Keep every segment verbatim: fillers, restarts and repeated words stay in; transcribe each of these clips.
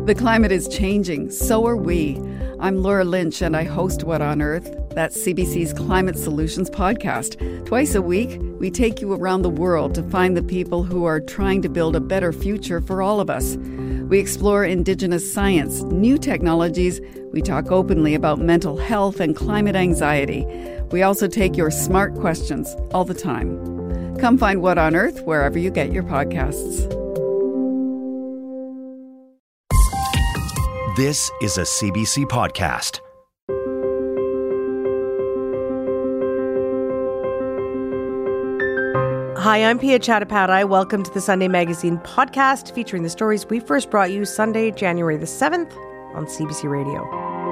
The climate is changing, so are we. I'm Laura Lynch and I host What on Earth? That's C B C's Climate Solutions podcast. Twice a week, we take you around the world to find the people who are trying to build a better future for all of us. We explore Indigenous science, new technologies. We talk openly about mental health and climate anxiety. We also take your smart questions all the time. Come find What on Earth wherever you get your podcasts. This is a C B C podcast. Hi, I'm Pia Chattopadhyay. Welcome to the Sunday Magazine podcast featuring the stories we first brought you Sunday, January the seventh on C B C Radio.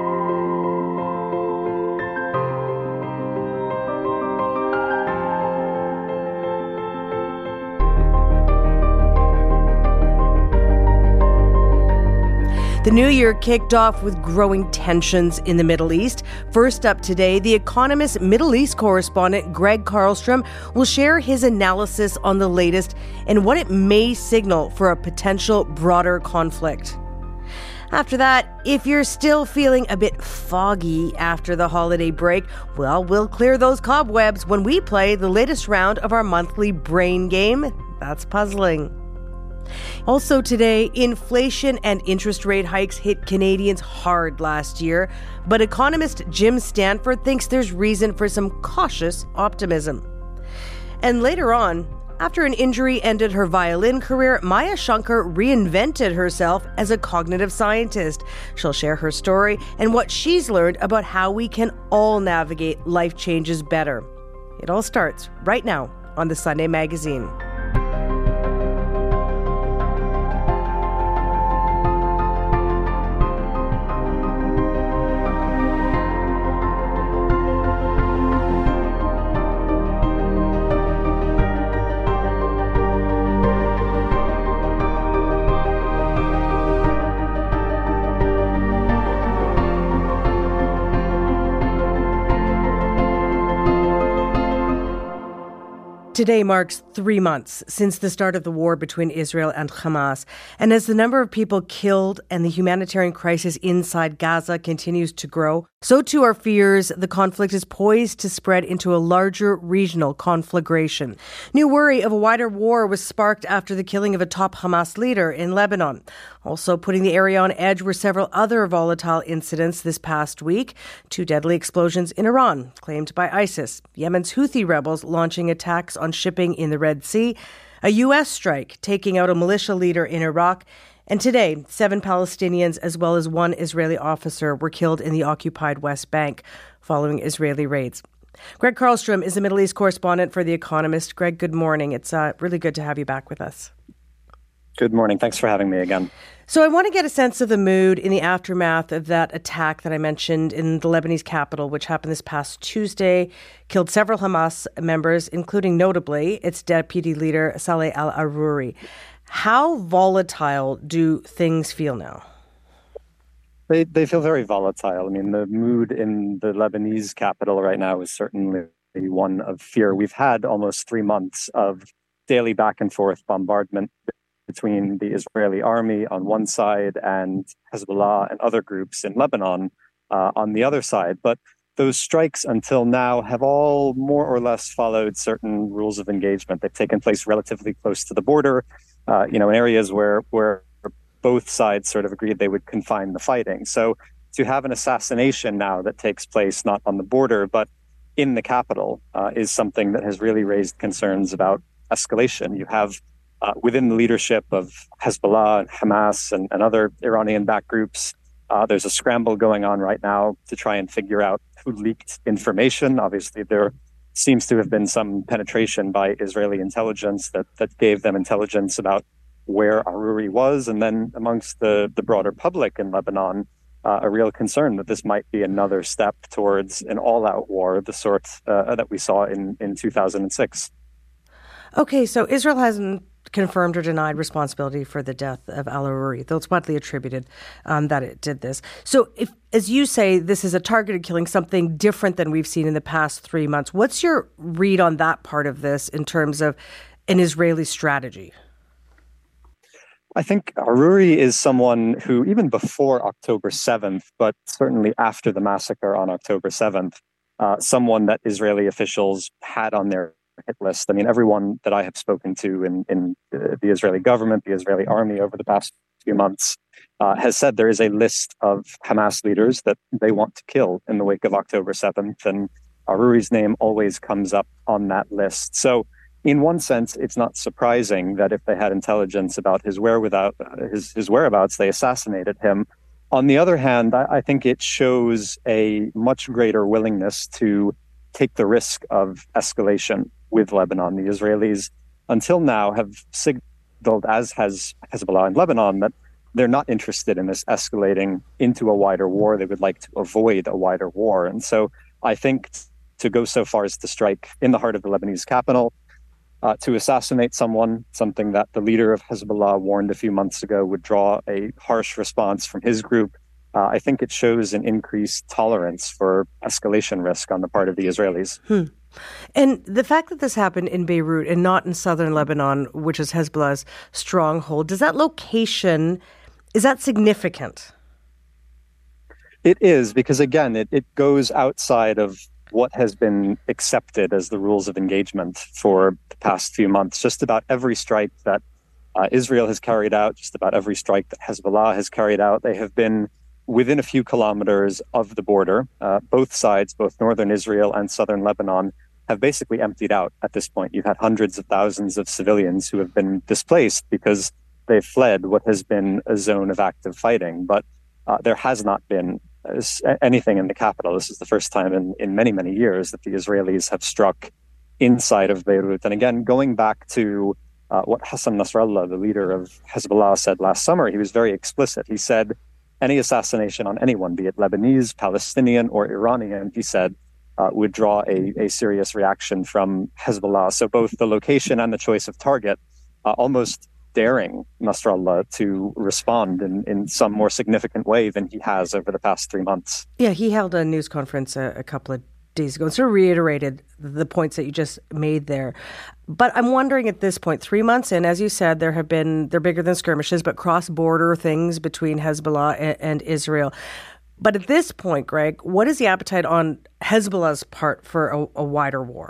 The new year kicked off with growing tensions in the Middle East. First up today, The Economist Middle East correspondent Greg Carlstrom will share his analysis on the latest and what it may signal for a potential broader conflict. After that, if you're still feeling a bit foggy after the holiday break, well, we'll clear those cobwebs when we play the latest round of our monthly brain game. That's puzzling. Also today, inflation and interest rate hikes hit Canadians hard last year, but economist Jim Stanford thinks there's reason for some cautious optimism. And later on, after an injury ended her violin career, Maya Shankar reinvented herself as a cognitive scientist. She'll share her story and what she's learned about how we can all navigate life changes better. It all starts right now on the Sunday Magazine. Today marks three months since the start of the war between Israel and Hamas. And as the number of people killed and the humanitarian crisis inside Gaza continues to grow, so too are fears the conflict is poised to spread into a larger regional conflagration. New worry of a wider war was sparked after the killing of a top Hamas leader in Lebanon. Also putting the area on edge were several other volatile incidents this past week. Two deadly explosions in Iran, claimed by ISIS. Yemen's Houthi rebels launching attacks on shipping in the Red Sea. A U S strike taking out a militia leader in Iraq. And today, seven Palestinians as well as one Israeli officer were killed in the occupied West Bank following Israeli raids. Greg Carlstrom is a Middle East correspondent for The Economist. Greg, good morning. It's uh, really good to have you back with us. Good morning. Thanks for having me again. So I want to get a sense of the mood in the aftermath of that attack that I mentioned in the Lebanese capital, which happened this past Tuesday, killed several Hamas members, including notably its deputy leader, Saleh al-Aruri. How volatile do things feel now? They they feel very volatile. I mean, the mood in the Lebanese capital right now is certainly one of fear. We've had almost three months of daily back and forth bombardment between the Israeli army on one side and Hezbollah and other groups in Lebanon uh, on the other side. But those strikes until now have all more or less followed certain rules of engagement. They've taken place relatively close to the border, uh, you know, in areas where, where both sides sort of agreed they would confine the fighting. So to have an assassination now that takes place not on the border, but in the capital uh, is something that has really raised concerns about escalation. You have Uh, within the leadership of Hezbollah and Hamas and, and other Iranian-backed groups, uh, there's a scramble going on right now to try and figure out who leaked information. Obviously, there seems to have been some penetration by Israeli intelligence that, that gave them intelligence about where Aruri was. And then amongst the, the broader public in Lebanon, uh, a real concern that this might be another step towards an all-out war, the sort uh, that we saw in, in two thousand six. Okay, so Israel hasn't confirmed or denied responsibility for the death of al-Aruri, though it's widely attributed um, that it did this. So if, as you say, this is a targeted killing, something different than we've seen in the past three months, what's your read on that part of this in terms of an Israeli strategy? I think Aruri is someone who, even before October seventh, but certainly after the massacre on October seventh, uh, someone that Israeli officials had on their hit list. I mean, everyone that I have spoken to in, in the Israeli government, the Israeli army over the past few months, uh, has said there is a list of Hamas leaders that they want to kill in the wake of October seventh. And Aruri's name always comes up on that list. So in one sense, it's not surprising that if they had intelligence about his whereabouts, his, his whereabouts, they assassinated him. On the other hand, I, I think it shows a much greater willingness to take the risk of escalation with Lebanon. The Israelis, until now, have signaled, as has Hezbollah in Lebanon, that they're not interested in this escalating into a wider war. They would like to avoid a wider war. And so I think to go so far as to strike in the heart of the Lebanese capital, Uh, to assassinate someone, something that the leader of Hezbollah warned a few months ago would draw a harsh response from his group. Uh, I think it shows an increased tolerance for escalation risk on the part of the Israelis. Hmm. And the fact that this happened in Beirut and not in southern Lebanon, which is Hezbollah's stronghold, does that location, is that significant? It is, because again, it, it goes outside of what has been accepted as the rules of engagement for the past few months. Just about every strike that uh, Israel has carried out, just about every strike that Hezbollah has carried out, they have been within a few kilometers of the border. Uh, both sides, both northern Israel and southern Lebanon, have basically emptied out at this point. You've had hundreds of thousands of civilians who have been displaced because they've fled what has been a zone of active fighting. But uh, there has not been anything in the capital. This is the first time in, in many, many years that the Israelis have struck inside of Beirut. And again, going back to uh, what Hassan Nasrallah, the leader of Hezbollah, said last summer, he was very explicit. He said, any assassination on anyone, be it Lebanese, Palestinian, or Iranian, he said, uh, would draw a, a serious reaction from Hezbollah. So both the location and the choice of target uh, almost daring Nasrallah to respond in, in some more significant way than he has over the past three months. Yeah, he held a news conference a, a couple of days ago and sort of reiterated the points that you just made there. But I'm wondering at this point, three months in, as you said, there have been, they're bigger than skirmishes, but cross-border things between Hezbollah and, and Israel. But at this point, Greg, what is the appetite on Hezbollah's part for a, a wider war?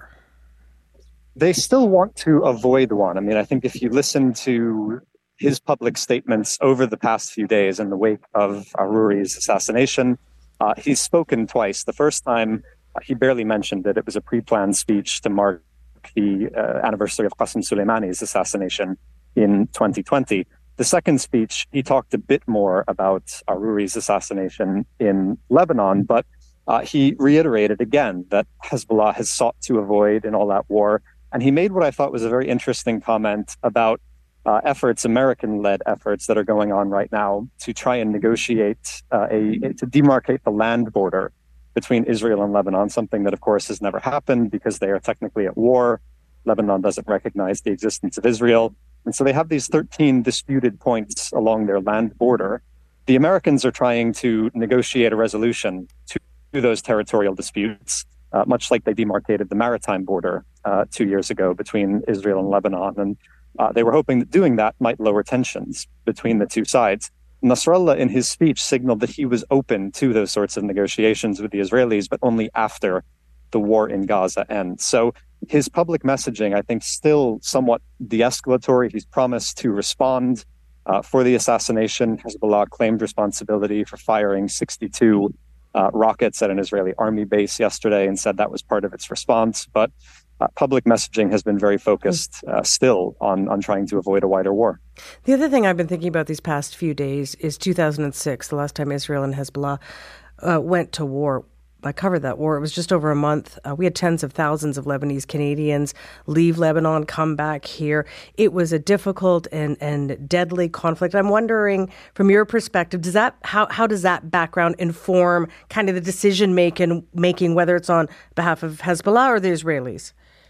They still want to avoid one. I mean, I think if you listen to his public statements over the past few days in the wake of Aruri's assassination, uh, he's spoken twice. The first time, uh, he barely mentioned it. It was a pre-planned speech to mark the uh, anniversary of Qasem Soleimani's assassination in twenty twenty. The second speech, he talked a bit more about Aruri's assassination in Lebanon, but uh, he reiterated again that Hezbollah has sought to avoid in all that war. And he made what I thought was a very interesting comment about uh, efforts, American-led efforts that are going on right now to try and negotiate, uh, a, to demarcate the land border between Israel and Lebanon, something that, of course, has never happened because they are technically at war. Lebanon doesn't recognize the existence of Israel. And so they have these thirteen disputed points along their land border. The Americans are trying to negotiate a resolution to those territorial disputes, Uh, much like they demarcated the maritime border uh, two years ago between Israel and Lebanon. And uh, they were hoping that doing that might lower tensions between the two sides. Nasrallah, in his speech, signaled that he was open to those sorts of negotiations with the Israelis, but only after the war in Gaza ends. So his public messaging, I think, still somewhat de-escalatory. He's promised to respond uh, for the assassination. Hezbollah claimed responsibility for firing sixty-two Uh, rockets at an Israeli army base yesterday and said that was part of its response. But uh, public messaging has been very focused uh, still on, on trying to avoid a wider war. The other thing I've been thinking about these past few days is two thousand six, the last time Israel and Hezbollah uh, went to war. I covered that war. It was just over a month. Uh, we had tens of thousands of Lebanese Canadians leave Lebanon, come back here. It was a difficult and, and deadly conflict. I'm wondering, from your perspective, does that how how does that background inform kind of the decision making making, whether it's on behalf of Hezbollah or the Israelis?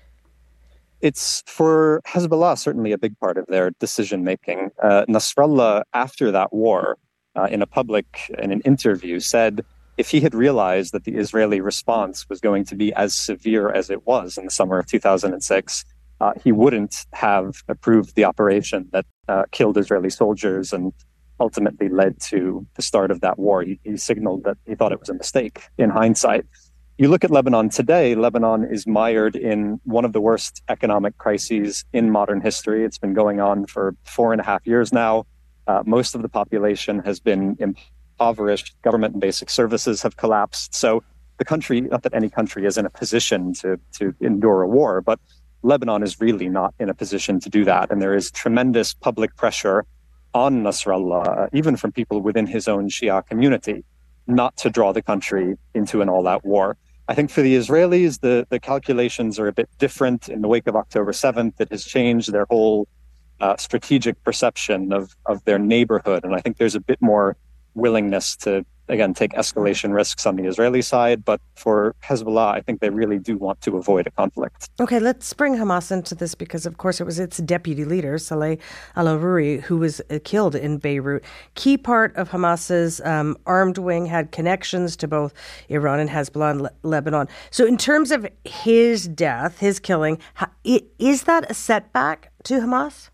It's for Hezbollah certainly a big part of their decision making. Uh, Nasrallah, after that war, uh, in a public in an interview, said, if he had realized that the Israeli response was going to be as severe as it was in the summer of two thousand six, uh, he wouldn't have approved the operation that uh, killed Israeli soldiers and ultimately led to the start of that war. He, he signaled that he thought it was a mistake in hindsight. You look at Lebanon today, Lebanon is mired in one of the worst economic crises in modern history. It's been going on for four and a half years now. Uh, most of the population has been impoverished. Government and basic services have collapsed. So the country, not that any country is in a position to, to endure a war, but Lebanon is really not in a position to do that. And there is tremendous public pressure on Nasrallah, even from people within his own Shia community, not to draw the country into an all-out war. I think for the Israelis, the, the calculations are a bit different. In the wake of October seventh, it has changed their whole uh, strategic perception of, of their neighborhood. And I think there's a bit more willingness to, again, take escalation risks on the Israeli side. But for Hezbollah, I think they really do want to avoid a conflict. Okay, let's bring Hamas into this because, of course, it was its deputy leader, Saleh al-Aruri, who was killed in Beirut. Key part of Hamas's um, armed wing had connections to both Iran and Hezbollah and Le- Lebanon. So in terms of his death, his killing, is that a setback to Hamas?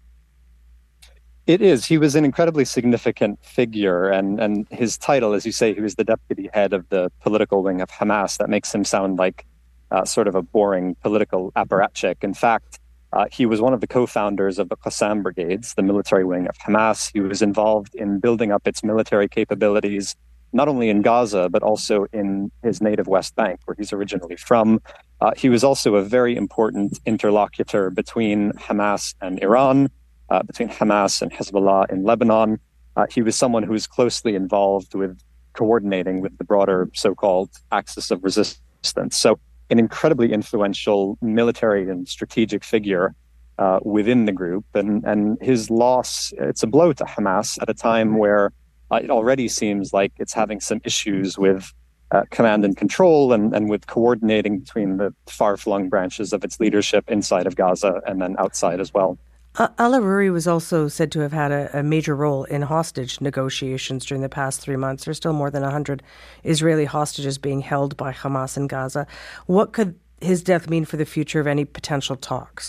It is. He was an incredibly significant figure, and, and his title, as you say, he was the deputy head of the political wing of Hamas. That makes him sound like uh, sort of a boring political apparatchik. In fact, uh, he was one of the co-founders of the Qassam Brigades, the military wing of Hamas. He was involved in building up its military capabilities, not only in Gaza, but also in his native West Bank, where he's originally from. Uh, he was also a very important interlocutor between Hamas and Iran, Uh, between Hamas and Hezbollah in Lebanon. Uh, he was someone who was closely involved with coordinating with the broader so-called axis of resistance. So an incredibly influential military and strategic figure uh, within the group. And, and his loss, it's a blow to Hamas at a time where uh, it already seems like it's having some issues with uh, command and control and, and with coordinating between the far-flung branches of its leadership inside of Gaza and then outside as well. Uh, al-Aruri was also said to have had a, a major role in hostage negotiations during the past three months. There's still more than one hundred Israeli hostages being held by Hamas in Gaza. What could his death mean for the future of any potential talks?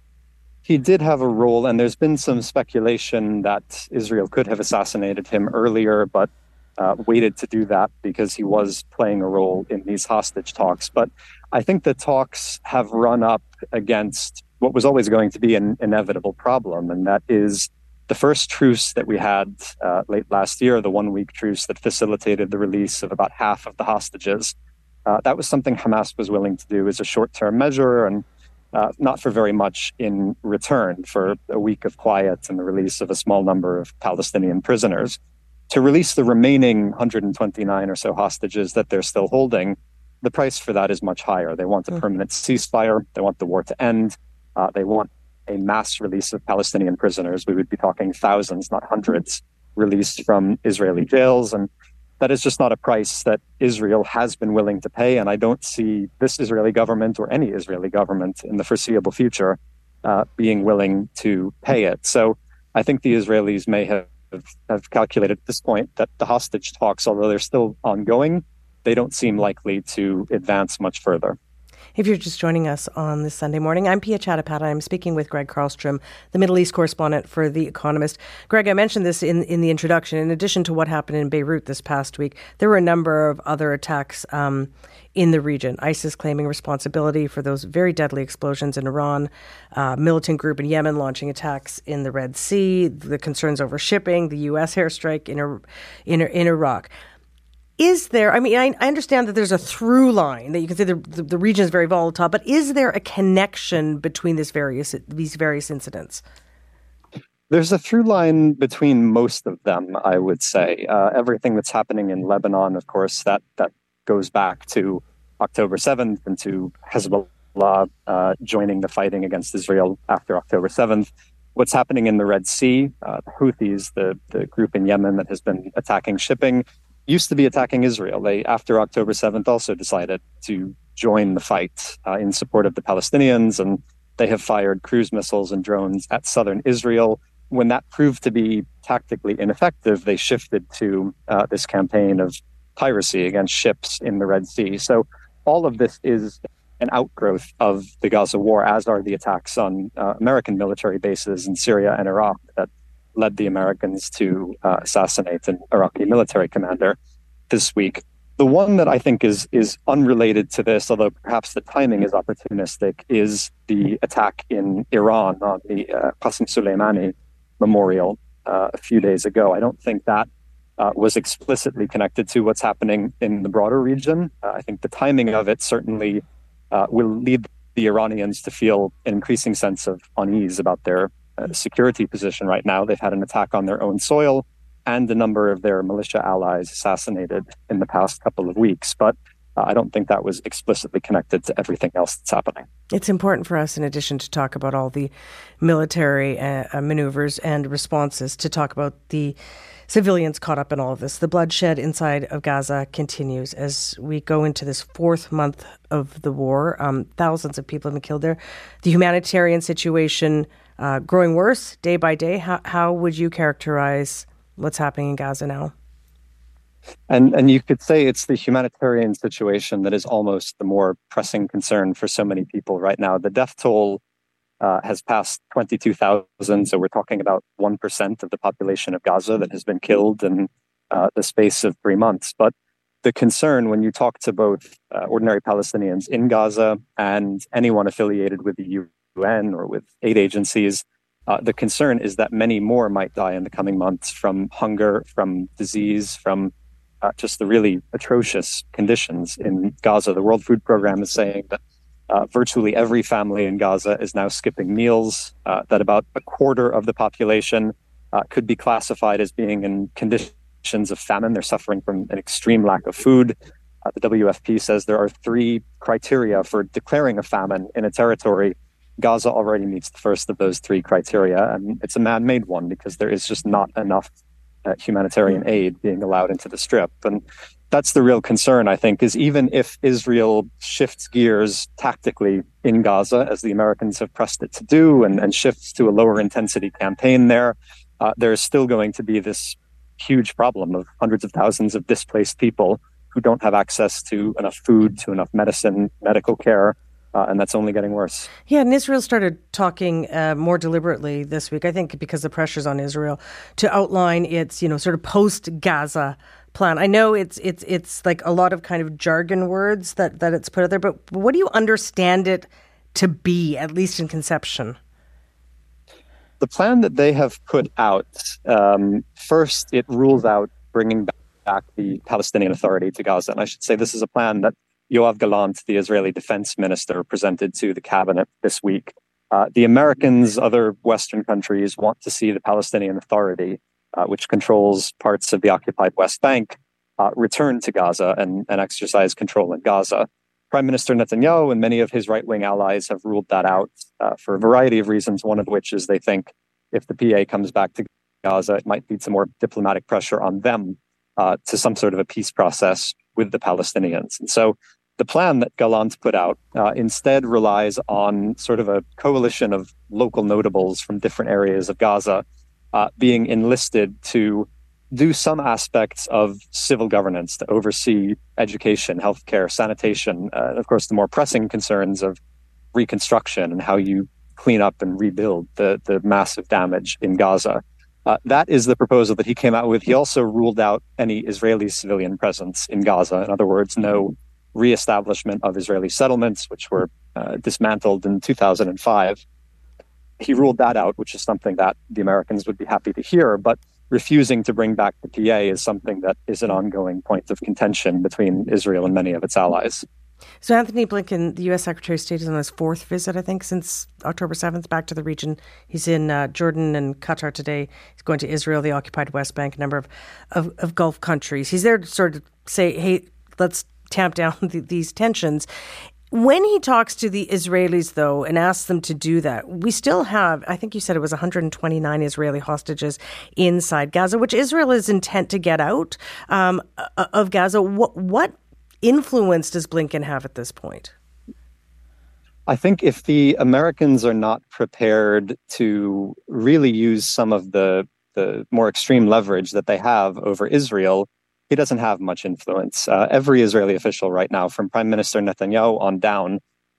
He did have a role, and there's been some speculation that Israel could have assassinated him earlier, but uh, waited to do that because he was playing a role in these hostage talks. But I think the talks have run up against what was always going to be an inevitable problem, and that is the first truce that we had uh, late last year, the one-week truce that facilitated the release of about half of the hostages. Uh, that was something Hamas was willing to do as a short-term measure, and uh, not for very much in return for a week of quiet and the release of a small number of Palestinian prisoners. To release the remaining one hundred twenty-nine or so hostages that they're still holding, the price for that is much higher. They want a permanent ceasefire. They want the war to end. Uh, they want a mass release of Palestinian prisoners. We would be talking thousands, not hundreds, released from Israeli jails. And that is just not a price that Israel has been willing to pay. And I don't see this Israeli government or any Israeli government in the foreseeable future uh, being willing to pay it. So I think the Israelis may have, have calculated at this point that the hostage talks, although they're still ongoing, they don't seem likely to advance much further. If you're just joining us on this Sunday morning, I'm Pia Chattopadhyay. I'm speaking with Greg Carlstrom, the Middle East correspondent for The Economist. Greg, I mentioned this in, in the introduction. In addition to what happened in Beirut this past week, there were a number of other attacks um, in the region. ISIS claiming responsibility for those very deadly explosions in Iran, uh, militant group in Yemen launching attacks in the Red Sea, the concerns over shipping, the U S airstrike in, in, in Iraq. Is there, I mean, I, I understand that there's a through line that you can say the, the, the region is very volatile, but is there a connection between this various these various incidents? There's a through line between most of them, I would say. Uh, everything that's happening in Lebanon, of course, that, that goes back to October seventh and to Hezbollah uh, joining the fighting against Israel after October seventh. What's happening in the Red Sea, uh, the Houthis, the, the group in Yemen that has been attacking shipping, used to be attacking Israel. They, after October seventh, also decided to join the fight uh, in support of the Palestinians, and they have fired cruise missiles and drones at southern Israel. When that proved to be tactically ineffective, they shifted to uh, this campaign of piracy against ships in the Red Sea. So all of this is an outgrowth of the Gaza war, as are the attacks on uh, American military bases in Syria and Iraq that led the Americans to uh, assassinate an Iraqi military commander this week. The one that I think is is unrelated to this, although perhaps the timing is opportunistic, is the attack in Iran on the uh, Qasem Soleimani memorial uh, a few days ago. I don't think that uh, was explicitly connected to what's happening in the broader region. Uh, I think the timing of it certainly uh, will lead the Iranians to feel an increasing sense of unease about their uh, security position right now. They've had an attack on their own soil and a number of their militia allies assassinated in the past couple of weeks. But uh, I don't think that was explicitly connected to everything else that's happening. It's important for us, in addition to talk about all the military uh, maneuvers and responses, to talk about the civilians caught up in all of this. The bloodshed inside of Gaza continues as we go into this fourth month of the war. Um, thousands of people have been killed there. The humanitarian situation uh, growing worse day by day. How, how would you characterize what's happening in Gaza now? And and you could say it's the humanitarian situation that is almost the more pressing concern for so many people right now. The death toll uh, has passed twenty-two thousand, so we're talking about one percent of the population of Gaza that has been killed in uh, the space of three months. But the concern when you talk to both uh, ordinary Palestinians in Gaza and anyone affiliated with the U N or with aid agencies, Uh, the concern is that many more might die in the coming months from hunger, from disease, from uh, just the really atrocious conditions in Gaza. The World Food Program is saying that uh, virtually every family in Gaza is now skipping meals, uh, that about a quarter of the population uh, could be classified as being in conditions of famine. They're suffering from an extreme lack of food. Uh, the W F P says there are three criteria for declaring a famine in a territory. Gaza already meets the first of those three criteria, and it's a man-made one because there is just not enough uh, humanitarian aid being allowed into the Strip. And that's the real concern, I think, is even if Israel shifts gears tactically in Gaza, as the Americans have pressed it to do, and, and shifts to a lower intensity campaign there, uh, there is still going to be this huge problem of hundreds of thousands of displaced people who don't have access to enough food, to enough medicine, medical care. Uh, and that's only getting worse. Yeah, and Israel started talking uh, more deliberately this week, I think because the pressure's on Israel, to outline its, you know, sort of post-Gaza plan. I know it's it's it's like a lot of kind of jargon words that, that it's put out there, but what do you understand it to be, at least in conception? The plan that they have put out, um, first, it rules out bringing back the Palestinian Authority to Gaza. And I should say this is a plan that Yoav Gallant, the Israeli defense minister, presented to the cabinet this week. Uh, the Americans, other Western countries, want to see the Palestinian Authority, uh, which controls parts of the occupied West Bank, uh, return to Gaza and, and exercise control in Gaza. Prime Minister Netanyahu and many of his right-wing allies have ruled that out uh, for a variety of reasons, one of which is they think if the P A comes back to Gaza, it might lead to more diplomatic pressure on them uh, to some sort of a peace process with the Palestinians. And so the plan that Gallant put out uh, instead relies on sort of a coalition of local notables from different areas of Gaza uh, being enlisted to do some aspects of civil governance, to oversee education, healthcare, sanitation, uh, and of course the more pressing concerns of reconstruction and how you clean up and rebuild the, the massive damage in Gaza. Uh, that is the proposal that he came out with. He also ruled out any Israeli civilian presence in Gaza. In other words, no reestablishment of Israeli settlements, which were uh, dismantled in two thousand five. He ruled that out, which is something that the Americans would be happy to hear, but refusing to bring back the P A is something that is an ongoing point of contention between Israel and many of its allies. So Anthony Blinken, the U S Secretary of State, is on his fourth visit, I think, since October seventh, back to the region. He's in uh, Jordan and Qatar today. He's going to Israel, the occupied West Bank, a number of, of, of Gulf countries. He's there to sort of say, hey, let's tamp down the, these tensions. When he talks to the Israelis, though, and asks them to do that, we still have, I think you said it was one hundred twenty-nine Israeli hostages inside Gaza, which Israel is intent to get out um, of Gaza. What, what influence does Blinken have at this point? I think if the Americans are not prepared to really use some of the, the more extreme leverage that they have over Israel, he doesn't have much influence. Uh, every Israeli official right now, from Prime Minister Netanyahu on down,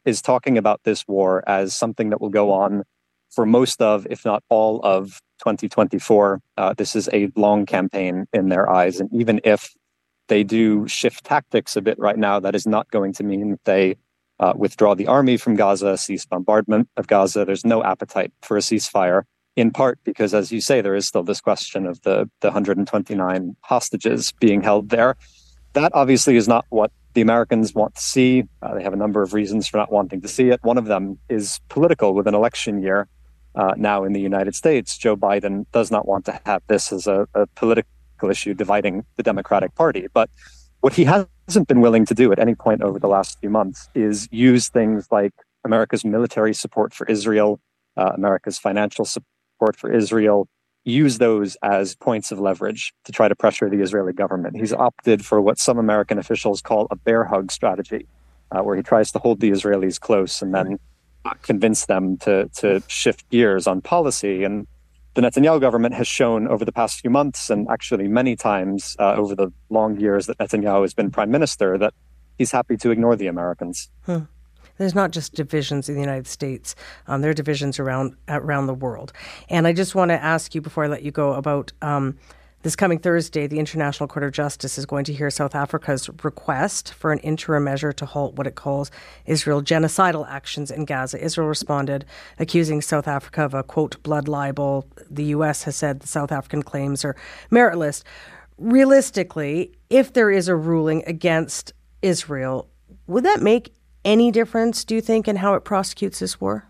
is talking about this war as something that will go on for most of, if not all of twenty twenty-four. Uh, this is a long campaign in their eyes. And even if they do shift tactics a bit right now, that is not going to mean that they uh, withdraw the army from Gaza, cease bombardment of Gaza. There's no appetite for a ceasefire, in part because, as you say, there is still this question of the, the one hundred twenty-nine hostages being held there. That obviously is not what the Americans want to see. Uh, they have a number of reasons for not wanting to see it. One of them is political. With an election year uh, now in the United States, Joe Biden does not want to have this as a, a political issue dividing the Democratic Party. But what he hasn't been willing to do at any point over the last few months is use things like America's military support for Israel, uh, America's financial support for Israel, use those as points of leverage to try to pressure the Israeli government. He's opted for what some American officials call a bear hug strategy, uh, where he tries to hold the Israelis close and then uh, convince them to, to shift gears on policy. And the Netanyahu government has shown over the past few months, and actually many times uh, over the long years that Netanyahu has been prime minister, that he's happy to ignore the Americans. Hmm. There's not just divisions in the United States. Um, there are divisions around around the world. And I just want to ask you before I let you go about um, this coming Thursday, the International Court of Justice is going to hear South Africa's request for an interim measure to halt what it calls Israel genocidal actions in Gaza. Israel responded, accusing South Africa of a, quote, blood libel. The U S has said the South African claims are meritless. Realistically, if there is a ruling against Israel, would that make any difference, do you think, in how it prosecutes this war?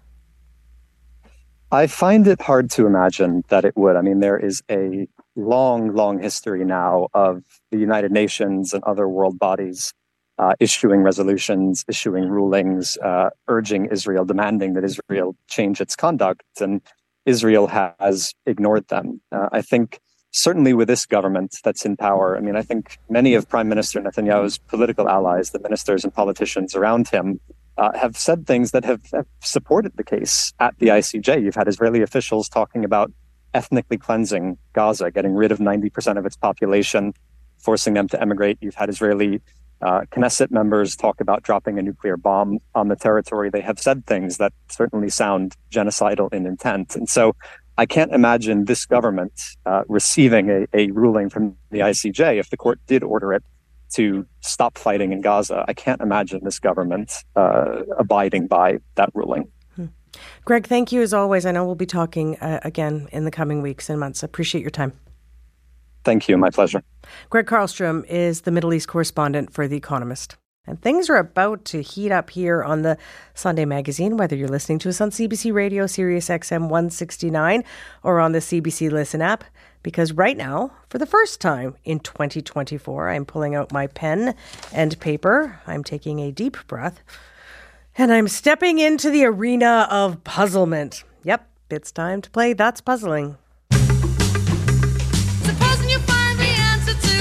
I find it hard to imagine that it would. I mean, there is a long, long history now of the United Nations and other world bodies uh, issuing resolutions, issuing rulings, uh, urging Israel, demanding that Israel change its conduct, and Israel has ignored them. Uh, I think certainly with this government that's in power, I mean, I think many of Prime Minister Netanyahu's political allies, the ministers and politicians around him, uh, have said things that have, have supported the case at the I C J. You've had Israeli officials talking about ethnically cleansing Gaza, getting rid of ninety percent of its population, forcing them to emigrate. You've had Israeli uh, Knesset members talk about dropping a nuclear bomb on the territory. They have said things that certainly sound genocidal in intent. And so I can't imagine this government uh, receiving a, a ruling from the I C J if the court did order it to stop fighting in Gaza. I can't imagine this government uh, abiding by that ruling. Hmm. Greg, thank you as always. I know we'll be talking uh, again in the coming weeks and months. I appreciate your time. Thank you. My pleasure. Greg Carlstrom is the Middle East correspondent for The Economist. And things are about to heat up here on the Sunday Magazine, whether you're listening to us on C B C Radio, Sirius X M one sixty-nine, or on the C B C Listen app. Because right now, for the first time in twenty twenty-four, I'm pulling out my pen and paper. I'm taking a deep breath. And I'm stepping into the arena of puzzlement. Yep, it's time to play That's Puzzling. Supposing you find the answer to,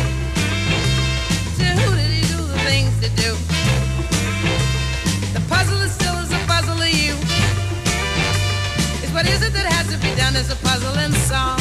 to who did he do the things to do? The puzzle is still as a puzzle to you. It's what is it that has to be done as a puzzle and song?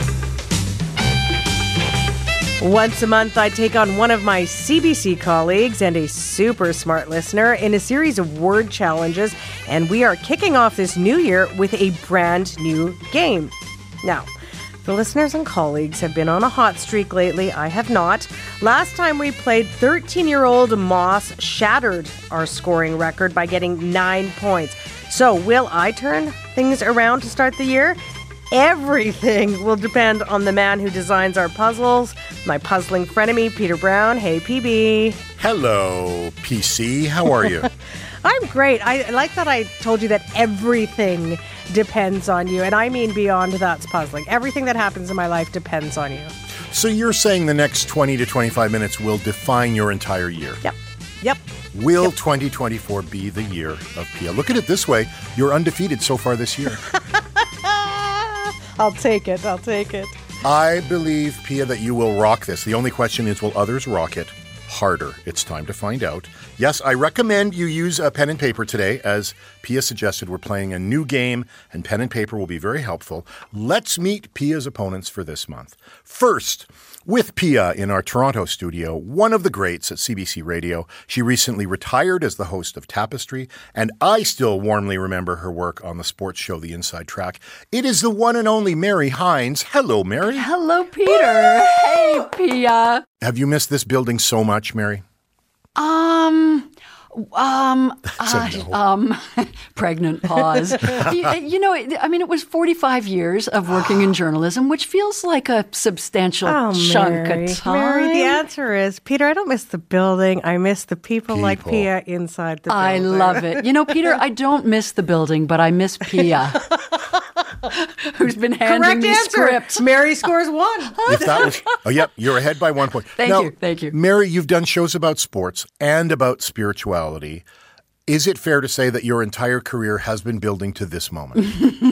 Once a month, I take on one of my C B C colleagues and a super smart listener in a series of word challenges, and we are kicking off this new year with a brand new game. Now, the listeners and colleagues have been on a hot streak lately. I have not. Last time we played, thirteen-year-old Moss shattered our scoring record by getting nine points. So will I turn things around to start the year? Everything will depend on the man who designs our puzzles, my puzzling frenemy, Peter Brown. Hey, P B. Hello, P C. How are you? I'm great. I like that I told you that everything depends on you. And I mean beyond that's puzzling. Everything that happens in my life depends on you. So you're saying the next twenty to twenty-five minutes will define your entire year? Yep. Yep. Will yep. twenty twenty-four be the year of Pia? Look at it this way. You're undefeated so far this year. I'll take it. I'll take it. I believe, Pia, that you will rock this. The only question is, will others rock it? harder? It's time to find out. Yes, I recommend you use a pen and paper today. As Pia suggested, we're playing a new game, and pen and paper will be very helpful. Let's meet Pia's opponents for this month. First, with Pia in our Toronto studio, one of the greats at C B C Radio. She recently retired as the host of Tapestry, and I still warmly remember her work on the sports show The Inside Track. It is the one and only Mary Hines. Hello, Mary. Hello, Peter. Hey, Pia. Have you missed this building so much, Mary? Um... Um, That's a uh, no. um, pregnant pause. you, you know, I mean, it was forty-five years of working in journalism, which feels like a substantial Oh, chunk Mary. of time. Mary, the answer is, Peter, I don't miss the building. I miss the people, like People. Pia inside the building. I love it. You know, Peter, I don't miss the building, but I miss Pia, who's been handing Correct me answer. scripts. Mary scores one. If that was, oh, yep, you're ahead by one point. Thank Now, you, thank you. Mary, you've done shows about sports and about spirituality. Is it fair to say that your entire career has been building to this moment?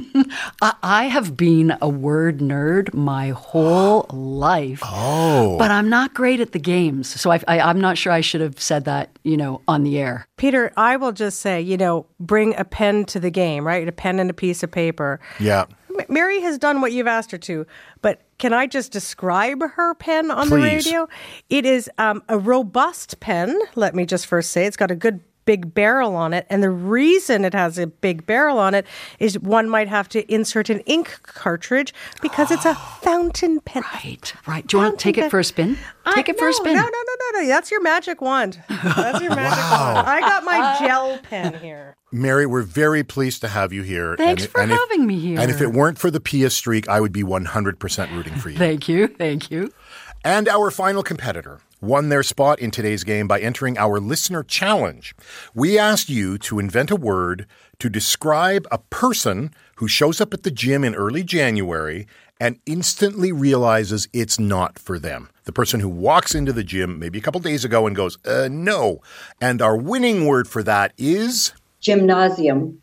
I, I have been a word nerd my whole life. Oh. But I'm not great at the games. So I, I, I'm not sure I should have said that, you know, on the air. Peter, I will just say, you know, bring a pen to the game, right? A pen and a piece of paper. Yeah. M- Mary has done what you've asked her to, but can I just describe her pen on the Please. radio? It is um, a robust pen, let me just first say. It's got a good big barrel on it. And the reason it has a big barrel on it is one might have to insert an ink cartridge because it's a fountain pen. Right, right. Do you want to take it for a spin? Take I- it for a no, spin. No, no, no, no, no. That's your magic wand. That's your magic wand. I got my gel pen here. Mary, we're very pleased to have you here. Thanks And- for and if- having me here. And if it weren't for the Pia streak, I would be one hundred percent rooting for you. Thank you, thank you. And our final competitor won their spot in today's game by entering our listener challenge. We asked you to invent a word to describe a person who shows up at the gym in early January and instantly realizes it's not for them. The person who walks into the gym maybe a couple days ago and goes, uh, no. And our winning word for that is Gymnasium.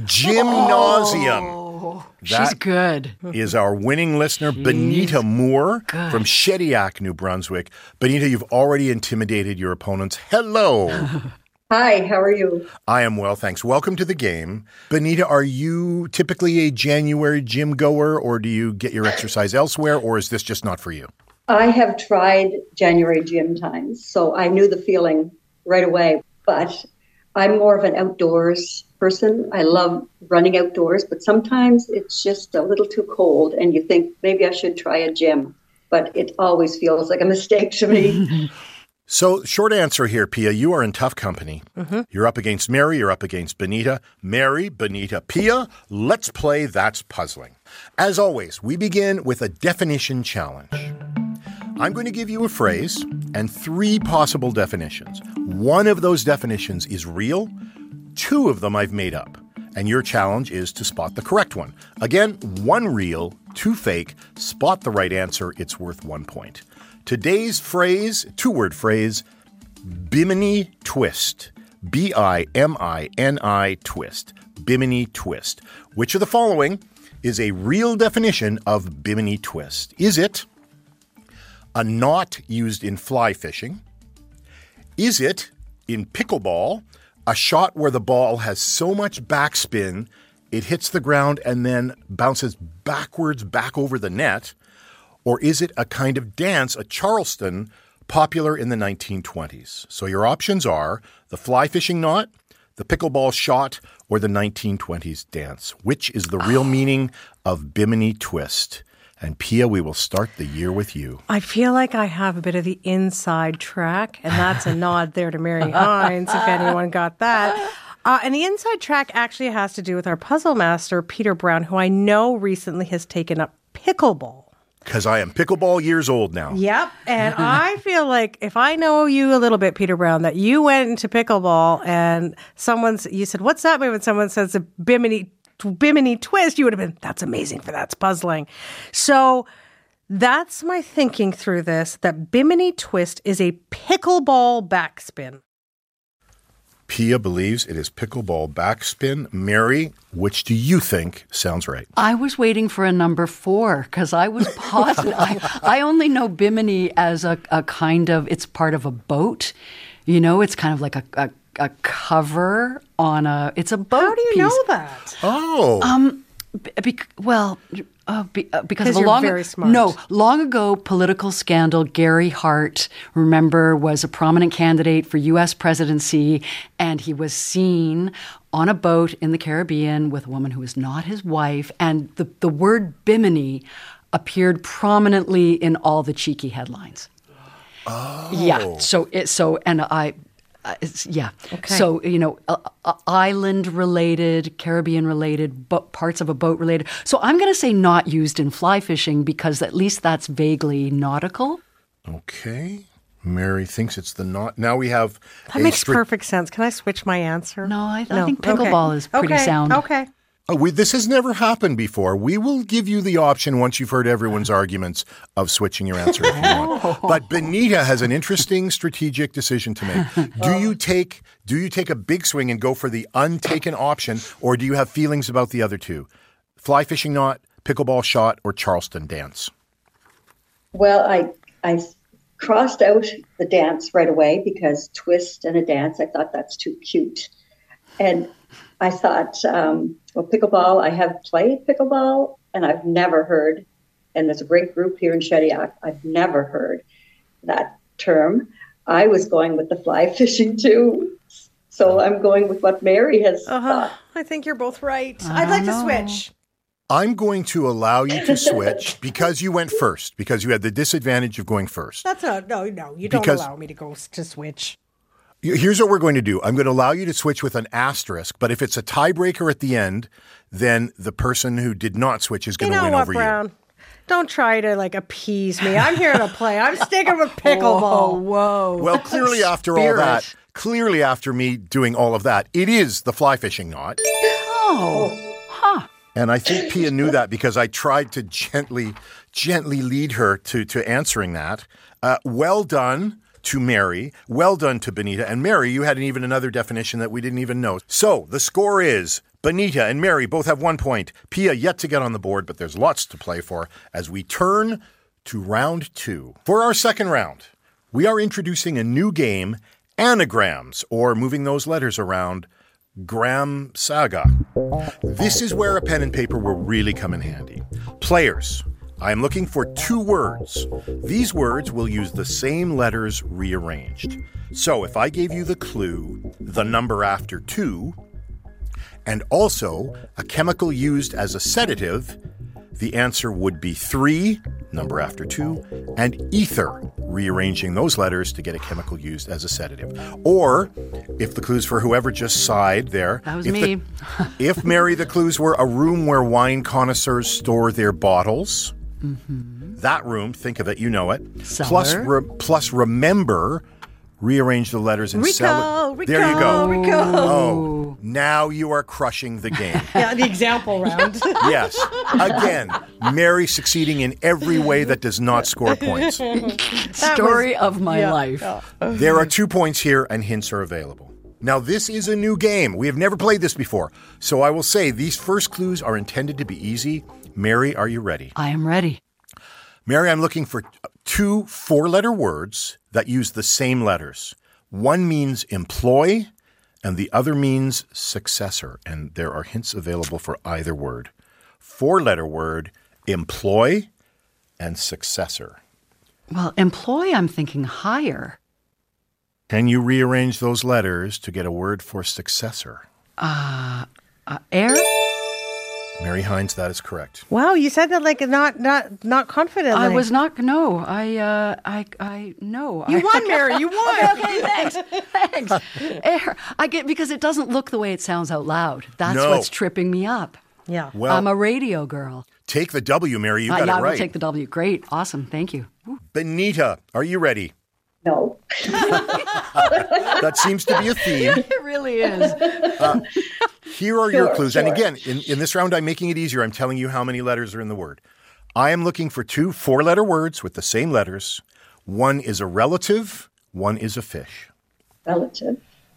gymnasium. Oh, That she's good. is our winning listener, Benita Moore from Shediac, New Brunswick. Benita, you've already intimidated your opponents. Hello. Hi, how are you? I am well, thanks. Welcome to the game. Benita, are you typically a January gym goer, or do you get your exercise elsewhere, or is this just not for you? I have tried January gym times, so I knew the feeling right away, but I'm more of an outdoors person. I love running outdoors, but sometimes it's just a little too cold and you think maybe I should try a gym, but it always feels like a mistake to me. So, short answer here, Pia, you are in tough company. Mm-hmm. You're up against Mary, you're up against Benita. Mary, Benita, Pia, let's play That's Puzzling. As always, we begin with a definition challenge. I'm going to give you a phrase and three possible definitions. One of those definitions is real. Two of them I've made up. And your challenge is to spot the correct one. Again, one real, two fake. Spot the right answer. It's worth one point. Today's phrase, two-word phrase, Bimini twist. B I M I N I twist. Bimini twist. Which of the following is a real definition of Bimini twist? Is it a knot used in fly fishing? Is it, in pickleball, a shot where the ball has so much backspin it hits the ground and then bounces backwards back over the net? Or is it a kind of dance, a Charleston, popular in the nineteen twenties? So your options are the fly fishing knot, the pickleball shot, or the nineteen twenties dance. Which is the real meaning of Bimini twist? And Pia, we will start the year with you. I feel like I have a bit of the inside track, and that's a nod there to Mary Hines, if anyone got that. Uh, and the inside track actually has to do with our puzzle master, Peter Brown, who I know recently has taken up pickleball. Because I am pickleball years old now. Yep. And I feel like if I know you a little bit, Peter Brown, that you went into pickleball and someone's, you said, what's that move? And someone says a Bimini Bimini twist, you would have been, that's amazing for that's puzzling. So that's my thinking through this, that Bimini twist is a pickleball backspin. Pia believes it is pickleball backspin. Mary, which do you think sounds right? I was waiting for a number four because I was positive. I, I only know bimini as a, a kind of, it's part of a boat. You know, it's kind of like a, a, a cover on a, it's a boat How do you piece. know that? Oh. Um, be, well, uh, be, uh, because of a you're long, very smart. no, long ago political scandal. Gary Hart, remember, was a prominent candidate for U S presidency, and he was seen on a boat in the Caribbean with a woman who was not his wife, and the the word bimini appeared prominently in all the cheeky headlines. Oh. Yeah. So it so and I. Uh, it's, yeah. Okay. So, you know, uh, uh, island related, Caribbean related, bo- parts of a boat related. So I'm going to say not used in fly fishing because at least that's vaguely nautical. Okay. Mary thinks it's the not. Now we have. That a makes stri- perfect sense. Can I switch my answer? No, I, I think pickleball Okay. is pretty okay. sound. Okay. Oh, we, this has never happened before. We will give you the option once you've heard everyone's arguments of switching your answer if you want. But Benita has an interesting strategic decision to make. Do you take do you take a big swing and go for the untaken option, or do you have feelings about the other two? Fly fishing knot, pickleball shot, or Charleston dance? Well, I I crossed out the dance right away because twist and a dance, I thought that's too cute. And I thought, um, well, pickleball, I have played pickleball and I've never heard, and there's a great group here in Shediac, I've never heard that term. I was going with the fly fishing too. So I'm going with what Mary has Uh-huh. thought. I think you're both right. I I'd like don't to know. switch. I'm going to allow you to switch because you went first, because you had the disadvantage of going first. That's a no, no. You don't Because- allow me to go s- to switch. Here's what we're going to do. I'm going to allow you to switch with an asterisk, but if it's a tiebreaker at the end, then the person who did not switch is You going to know win what, over Brown? you. Don't try to like appease me. I'm here to play. I'm sticking with pickleball. Whoa. Well, clearly after all Spirit. that, clearly after me doing all of that, it is the fly fishing knot. Oh. Huh. And I think Pia knew that because I tried to gently, gently lead her to, to answering that. Uh, well done to Mary. Well done to Benita. And Mary, you had an, even another definition that we didn't even know. So the score is Benita and Mary both have one point. Pia yet to get on the board, but there's lots to play for as we turn to round two. For our second round, we are introducing a new game, anagrams, or moving those letters around, Gram Saga. This is where a pen and paper will really come in handy. Players, I am looking for two words. These words will use the same letters rearranged. So if I gave you the clue, the number after two, and also a chemical used as a sedative, the answer would be three, number after two, and ether, rearranging those letters to get a chemical used as a sedative. Or, if the clues for whoever just sighed there. That was if me. The, if, Mary, the clues were a room where wine connoisseurs store their bottles, Mm-hmm. that room, think of it, you know it. Cellar. Plus, re, plus remember, rearrange the letters and sell it. There you go. Rico. Oh, now you are crushing the game. Yeah, the example round. Yes. Again, Mary succeeding in every way that does not score points. Story of my yeah, life. yeah. There are two points here, and hints are available. Now, this is a new game. We have never played this before. So I will say these first clues are intended to be easy. Mary, are you ready? I am ready. Mary, I'm looking for two four-letter words that use the same letters. One means employ, and the other means successor. And there are hints available for either word. Four-letter word, employ, and successor. Well, employ, I'm thinking hire. Can you rearrange those letters to get a word for successor? Uh, uh, air? Mary Hines, that is correct. Wow, you said that like not not not confidently. I was not, no, I, uh, I, I, no. You I, won, Mary. You won. okay, thanks, thanks. Air. I get, because it doesn't look the way it sounds out loud. That's No. what's tripping me up. Yeah. Well, I'm a radio girl. take the W, Mary. You Uh, got yeah, it I will right. take the W. Great. Awesome. Thank you. Benita, are you ready? No. That seems to be a theme. It really is. Here are your Sure, clues. And sure. again, in, in this round, I'm making it easier. I'm telling you how many letters are in the word. I am looking for two four-letter words with the same letters. One is a relative, one is a fish. Relative.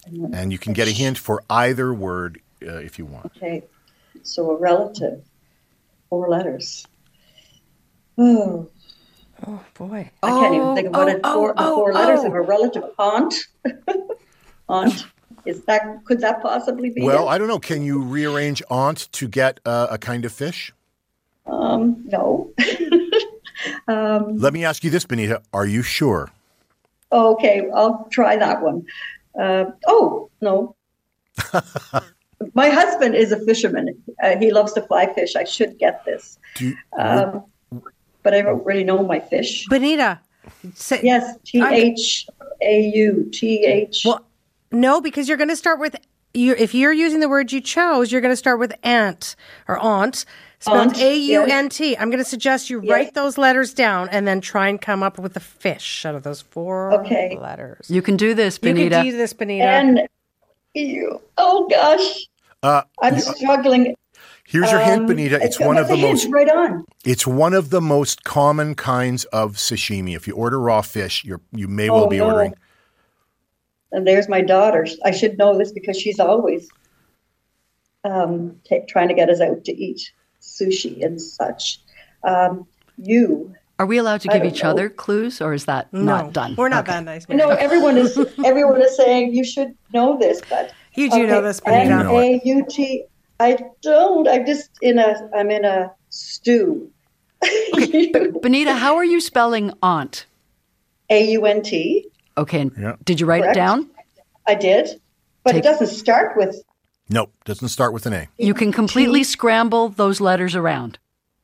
And you can get a hint for either word uh, if you want. Okay. So a relative. Four letters. Oh. Oh, boy. I can't even think of what oh, it four, oh, the four oh, letters oh. of a relative. Aunt. Aunt. Is that, could that possibly be Well, it? I don't know. Can you rearrange aunt to get uh, a kind of fish? Um, no. um, Let me ask you this, Benita. Are you sure? okay, I'll try that one. Uh, oh, no. My husband is a fisherman. Uh, he loves to fly fish. I should get this. Do you, Um, but I don't really know my fish. Benita. Say, Yes, T H A U. T H. Well, no, because you're going to start with, you. if you're using the word you chose, you're going to start with aunt or aunt, spelled Aunt, A U N T. I'm going to suggest you Yes. write those letters down and then try and come up with a fish out of those four Okay. letters. You can do this, You Benita. can do this, Benita. N U. Oh, gosh. uh, I'm struggling. here's your hint, Um, Benita. It's okay, one of what's the the hint? most. Right on. It's one of the most common kinds of sashimi. If you order raw fish, you're you may well Oh, be no. ordering. And there's my daughter. I should know this because she's always um, t- trying to get us out to eat sushi and such. Um, you. Are we allowed to I give don't each know. other clues, or is that no, not done? we're not Okay. that nice. I know Benita. everyone is everyone is saying you should know this, but You do know this, Benita. You know N A U T. I don't. I'm just in a. I'm in a stew. Benita, how are you spelling aunt? A U N T. Okay, and Yeah. did you write Correct. it down? I did, but Take- it doesn't start with. Nope, doesn't start with an A. You can completely scramble those letters around.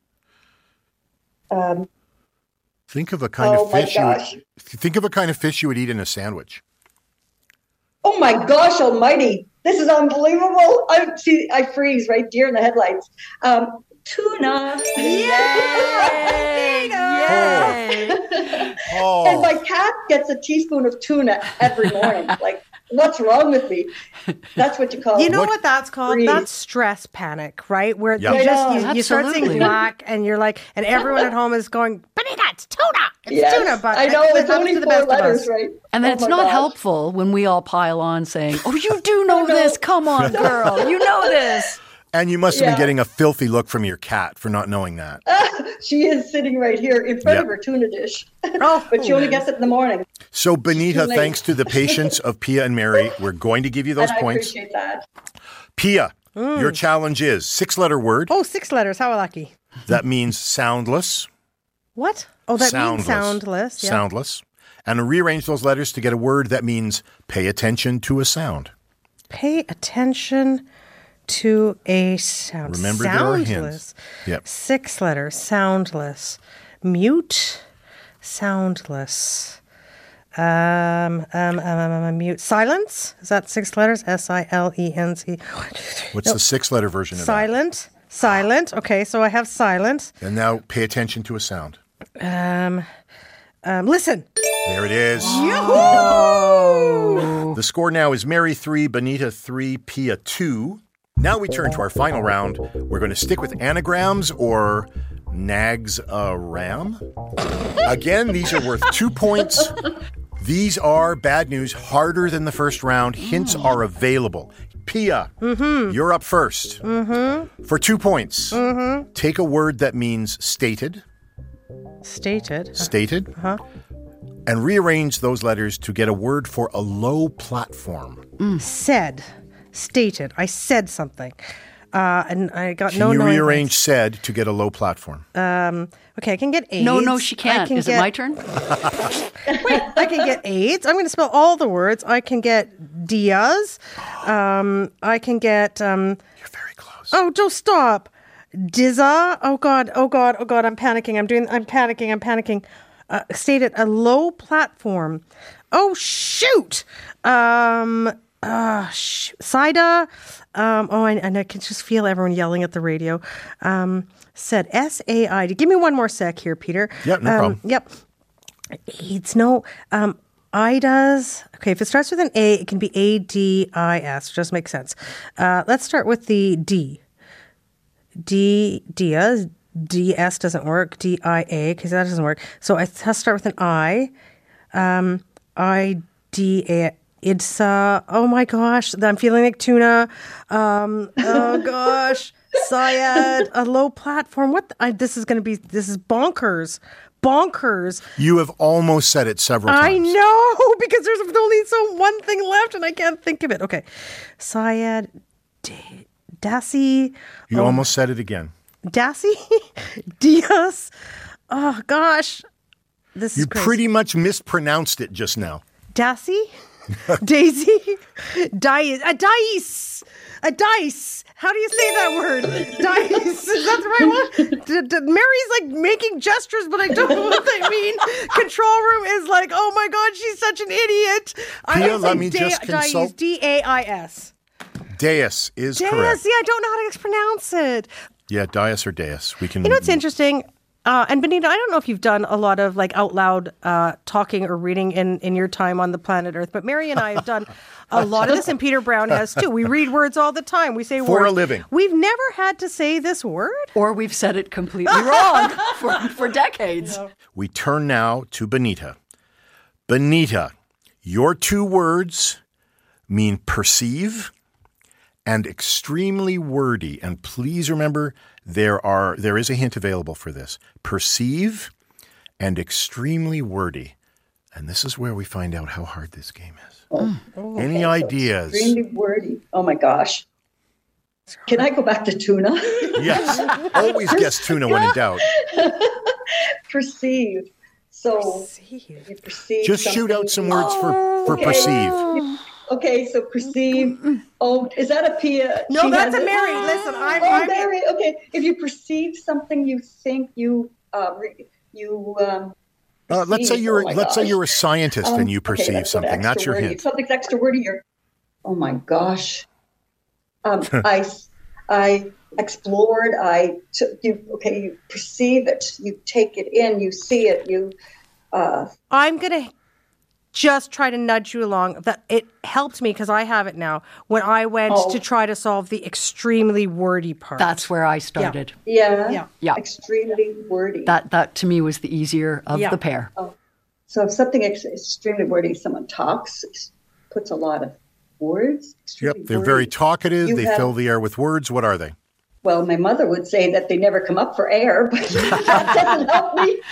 Um, Think of a kind Oh, of my fish. You gosh. would, think of a kind of fish you would eat in a sandwich. oh my gosh, Almighty! This is unbelievable. I see. I freeze right deer in the headlights. Um, tuna. Oh, And my cat gets a teaspoon of tuna every morning. Like, what's wrong with me? That's what you call. You know What- what, that's called? Freeze. That's stress panic, right? Where Yeah. you I just know. you, you start seeing Absolutely. black, and you're like, and everyone at home is going, "Benita, it's tuna, it's Yes, tuna." But I know it it's happens only to the four best of letters, us. right? And then Oh it's my not gosh. helpful when we all pile on saying, "Oh, you do know no. this. Come on, girl. You know this." and you must have Yeah. been getting a filthy look from your cat for not knowing that. She is sitting right here in front Yeah. of her tuna dish, Oh, but she only gets it in the morning. So, Benita, too late. thanks to the patience of Pia and Mary, we're going to give you those and I points. appreciate that. Pia, your challenge is six-letter word. oh, six letters. How lucky. That means soundless. What? Oh, that soundless. means soundless. Yeah. Soundless. And rearrange those letters to get a word that means pay attention to a sound. Pay attention to a sound. Remember, there are hints. Soundless. Yep. Six letters. Soundless. Mute. Soundless. Um, um, um, um, um, mute. Silence. Is that six letters? S I L E N C. What's the six-letter version of Silent. Silent. Okay, so I have silent. that? And now pay attention to a sound. Um, um, listen. There it is. Oh. The score now is Mary three, Benita three, Pia two. Now we turn to our final round. We're going to stick with anagrams or nags a ram. Again, these are worth two points. These are bad news, harder than the first round. Hints are available. Pia, you're up first. For two points, take a word that means stated, Stated. stated, and rearrange those letters to get a word for a low platform. Said. Stated. I said something. Uh, and I got Can no you knowing rearrange said to get a low platform? Okay, I can get AIDS. No, no, she I can't. can Is get, it my turn? Wait, I can get AIDS. I'm going to spell all the words. I can get Diaz. Um, I can get. Um, You're very close. oh, don't stop. Dizza. Oh God. Oh God. Oh God. I'm panicking. I'm doing. I'm panicking. I'm panicking. Uh, stated a low platform. Oh shoot. Um. Uh, sh- Sida. Um. Oh, and, and I can just feel everyone yelling at the radio. Um. Said S A I D. Give me one more sec here, Peter. Yep, no um, problem. Yep. AIDS. No. Um. Ida's. Okay, if it starts with an A, it can be A D I S. Just makes sense. Uh, let's start with the D. D. Diaz. D S doesn't work. D I A, because that doesn't work. So it has to start with an I. Um, I D A. It's, uh, oh my gosh, I'm feeling like tuna. Um, oh gosh, Syed, a low platform. What? The, I, this is going to be, this is bonkers. Bonkers. You have almost said it several times. I know, because there's only so one thing left and I can't think of it. Okay. Syed, D- Dassi. You oh, almost said it again. Dassi? Diaz. Oh gosh. This You is crazy. pretty much mispronounced it just now. Dassi? Daisy? Dice. A dice. A dice. How do you say that word? Dice. Is that the right one? D- d- Mary's like making gestures, but I don't know what they mean. Control room is like, oh my God, she's such an idiot. Pia, let me just Dice. consult. D A I S. Deus is Deus. correct. Yeah, I don't know how to pronounce it. Yeah, Dias or Deus. We can. You know what's interesting? Uh, and Benita, I don't know if you've done a lot of like out loud uh, talking or reading in, in your time on the planet Earth, but Mary and I have done a lot of this, and Peter Brown has too. We read words all the time. We say For words. a living. We've never had to say this word. Or we've said it completely wrong for, for decades. We turn now to Benita. Benita, your two words mean perceive and extremely wordy. And please remember, there are there is a hint available for this. Perceive and extremely wordy. And this is where we find out how hard this game is. Oh, Any okay, so ideas? Extremely wordy. Oh my gosh. Can I go back to tuna? Yes. Always guess tuna when in doubt. Perceive. So Perceive. you perceive. Just shoot out some words for, for Okay. perceive. Okay, so perceive. Oh, is that a Pia? No, She that's has a it. Mary. Listen, I'm. Oh, I'm Mary. Okay, if you perceive something, you think you uh, re- you. Um, Uh, let's say perceive. you're Oh my let's say gosh. you're a scientist Um, and you okay, perceive that's something. extra That's your wordy. hint. Something's extra wordy. You're. Oh my gosh. Um, I I explored. I took you. Okay, you perceive it. You take it in. You see it. You. Uh, I'm gonna just try to nudge you along. That it helped me because I have it now. When I went Oh. to try to solve the extremely wordy part. That's where I started. yeah. Yeah. Yeah. Extremely wordy. That that to me was the easier of Yeah. the pair. So if something ex- extremely wordy, someone talks, ex- puts a lot of words. Yep, extremely they're wordy. very talkative. You They have- fill the air with words. What are they? Well, my mother would say that they never come up for air, but that doesn't help me.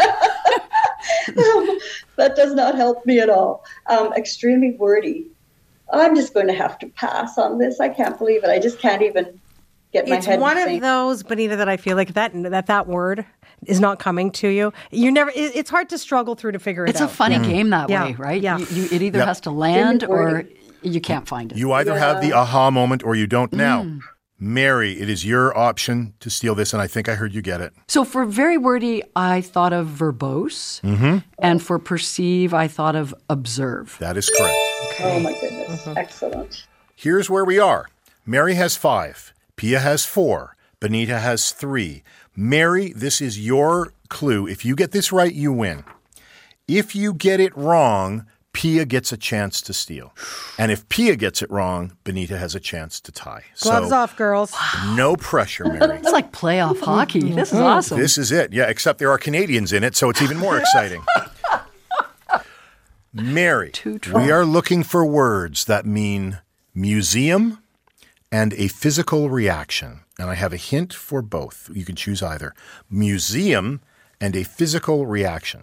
That does not help me at all. Um, extremely wordy. I'm just going to have to pass on this. I can't believe it. I just can't even get my It's head. one to of think. those, Benita, that I feel like that that that word is not coming to you. You never. It, it's hard to struggle through to figure it It's out. a funny game that Yeah. way, right? Yeah. You, you, it either Yep. has to land Extremely or wordy. you can't find it. You either have the aha moment or you don't now. Mm. Mary, it is your option to steal this, and I think I heard you get it. So for very wordy, I thought of verbose. Mm-hmm. And for perceive, I thought of observe. That is correct. Oh my goodness! Mm-hmm. Excellent. Here's where we are. Mary has five. Pia has four. Benita has three. Mary, this is your clue. If you get this right, you win. If you get it wrong, Pia gets a chance to steal. And if Pia gets it wrong, Benita has a chance to tie. Gloves so off, girls. no pressure, Mary. It's like playoff hockey. This is awesome. This is it. Yeah, except there are Canadians in it, so it's even more exciting. Mary, Two try. we are looking for words that mean museum and a physical reaction. And I have a hint for both. You can choose either. Museum and a physical reaction.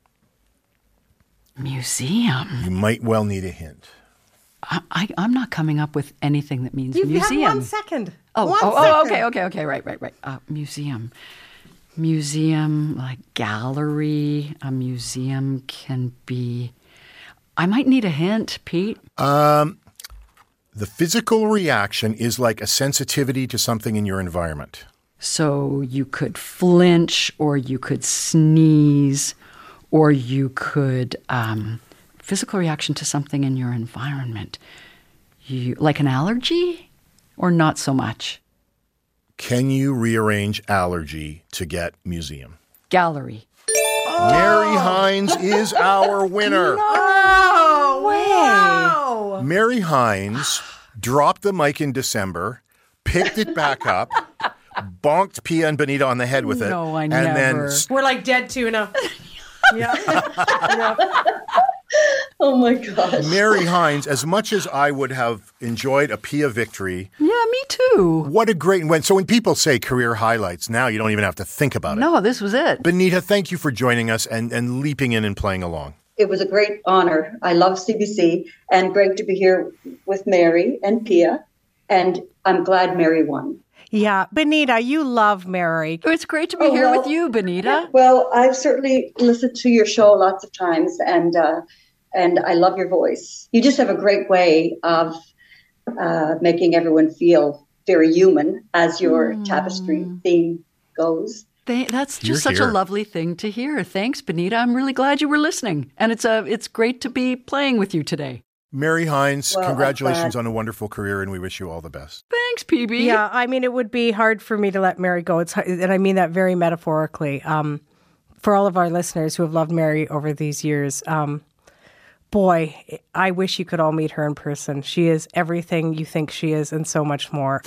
Museum. You might well need a hint. I, I, I'm not coming up with anything that means You museum. have one second. Oh, One oh, oh, second. okay, okay, okay, right, right, right. Uh, museum. Museum, like gallery. A museum can be. I might need a hint, Pete. The physical reaction is like a sensitivity to something in your environment. So you could flinch, or you could sneeze, or you could um, physical reaction to something in your environment. You like an allergy, or not so much. Can you rearrange allergy to get museum? Gallery. Mary Hines is our winner. Oh, way. wow. Mary Hines dropped the mic in December, picked it back up, bonked Pia and Benita on the head with it. No, I and never. Then, We're like dead tuna. yeah. yeah. Oh, my gosh. Mary Hynes, as much as I would have enjoyed a Pia victory. Yeah, me too. What a great win. So when people say career highlights, now you don't even have to think about it. No, this was it. Benita, thank you for joining us and, and leaping in and playing along. It was a great honor. I love C B C, and great to be here with Mary and Pia. And I'm glad Mary won. Yeah, Benita, you love Mary. It's great to be Oh, here well, with you, Benita. Well, I've certainly listened to your show lots of times, and uh, and I love your voice. You just have a great way of uh, making everyone feel very human, as your mm. tapestry theme goes. They, that's just You're such here. a lovely thing to hear. Thanks, Benita. I'm really glad you were listening. And it's a, it's great to be playing with you today. Mary Hynes, Well, congratulations on a wonderful career, and we wish you all the best. Thanks, P B. Yeah, I mean, it would be hard for me to let Mary go. It's, and I mean that very metaphorically. Um, for all of our listeners who have loved Mary over these years, um, boy, I wish you could all meet her in person. She is everything you think she is and so much more.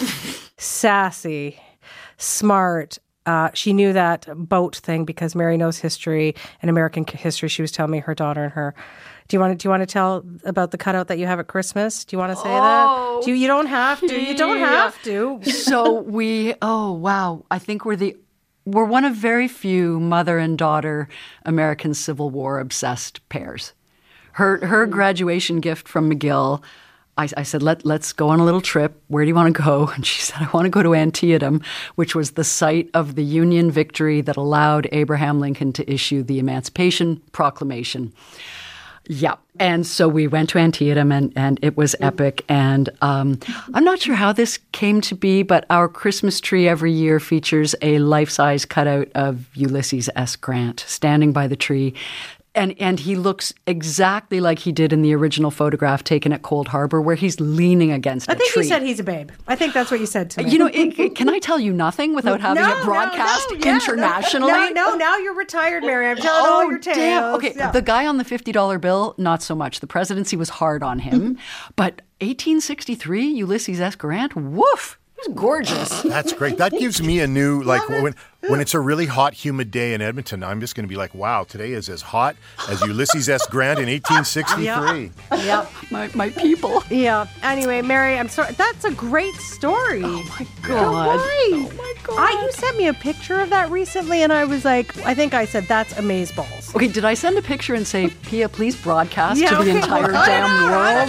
Sassy, smart. Uh, she knew that boat thing because Mary knows history and American history. She was telling me her daughter and her. Do you want to? Do you want to tell about the cutout that you have at Christmas? Do you want to say Oh, that? Do you, you don't have to. You don't yeah. have to. So we, oh, wow. I think we're the, we're one of very few mother and daughter American Civil War obsessed pairs. Her, her graduation gift from McGill, I, I said, Let, let's go on a little trip. Where do you want to go? And she said, I want to go to Antietam, which was the site of the Union victory that allowed Abraham Lincoln to issue the Emancipation Proclamation. Yeah. And so we went to Antietam, and, and it was epic. And um, I'm not sure how this came to be, but our Christmas tree every year features a life-size cutout of Ulysses S. Grant standing by the tree. And and he looks exactly like he did in the original photograph taken at Cold Harbor, where he's leaning against I a think tree. you said he's a babe. I think that's what you said to me. You know, it, it, can I tell you nothing without having no, it broadcast no, no, yeah, internationally? No, no, now you're retired, Mary. I'm telling all your tales. Damn. Okay, Yeah. the guy on the fifty dollar bill, not so much. The presidency was hard on him. But eighteen sixty-three, Ulysses S. Grant, woof, he was gorgeous. That's great. That gives me a new, like, when when it's a really hot, humid day in Edmonton, I'm just going to be like, wow, today is as hot as Ulysses S. Grant in eighteen sixty-three. Yep. My, my people. Yeah. Anyway, Mary, I'm sorry. That's a great story. Oh, my God. You're right. Oh, my God. I, you sent me a picture of that recently, and I was like, I think I said, that's amazeballs. Okay, did I send a picture and say, Pia, please broadcast Yeah, to the okay. entire damn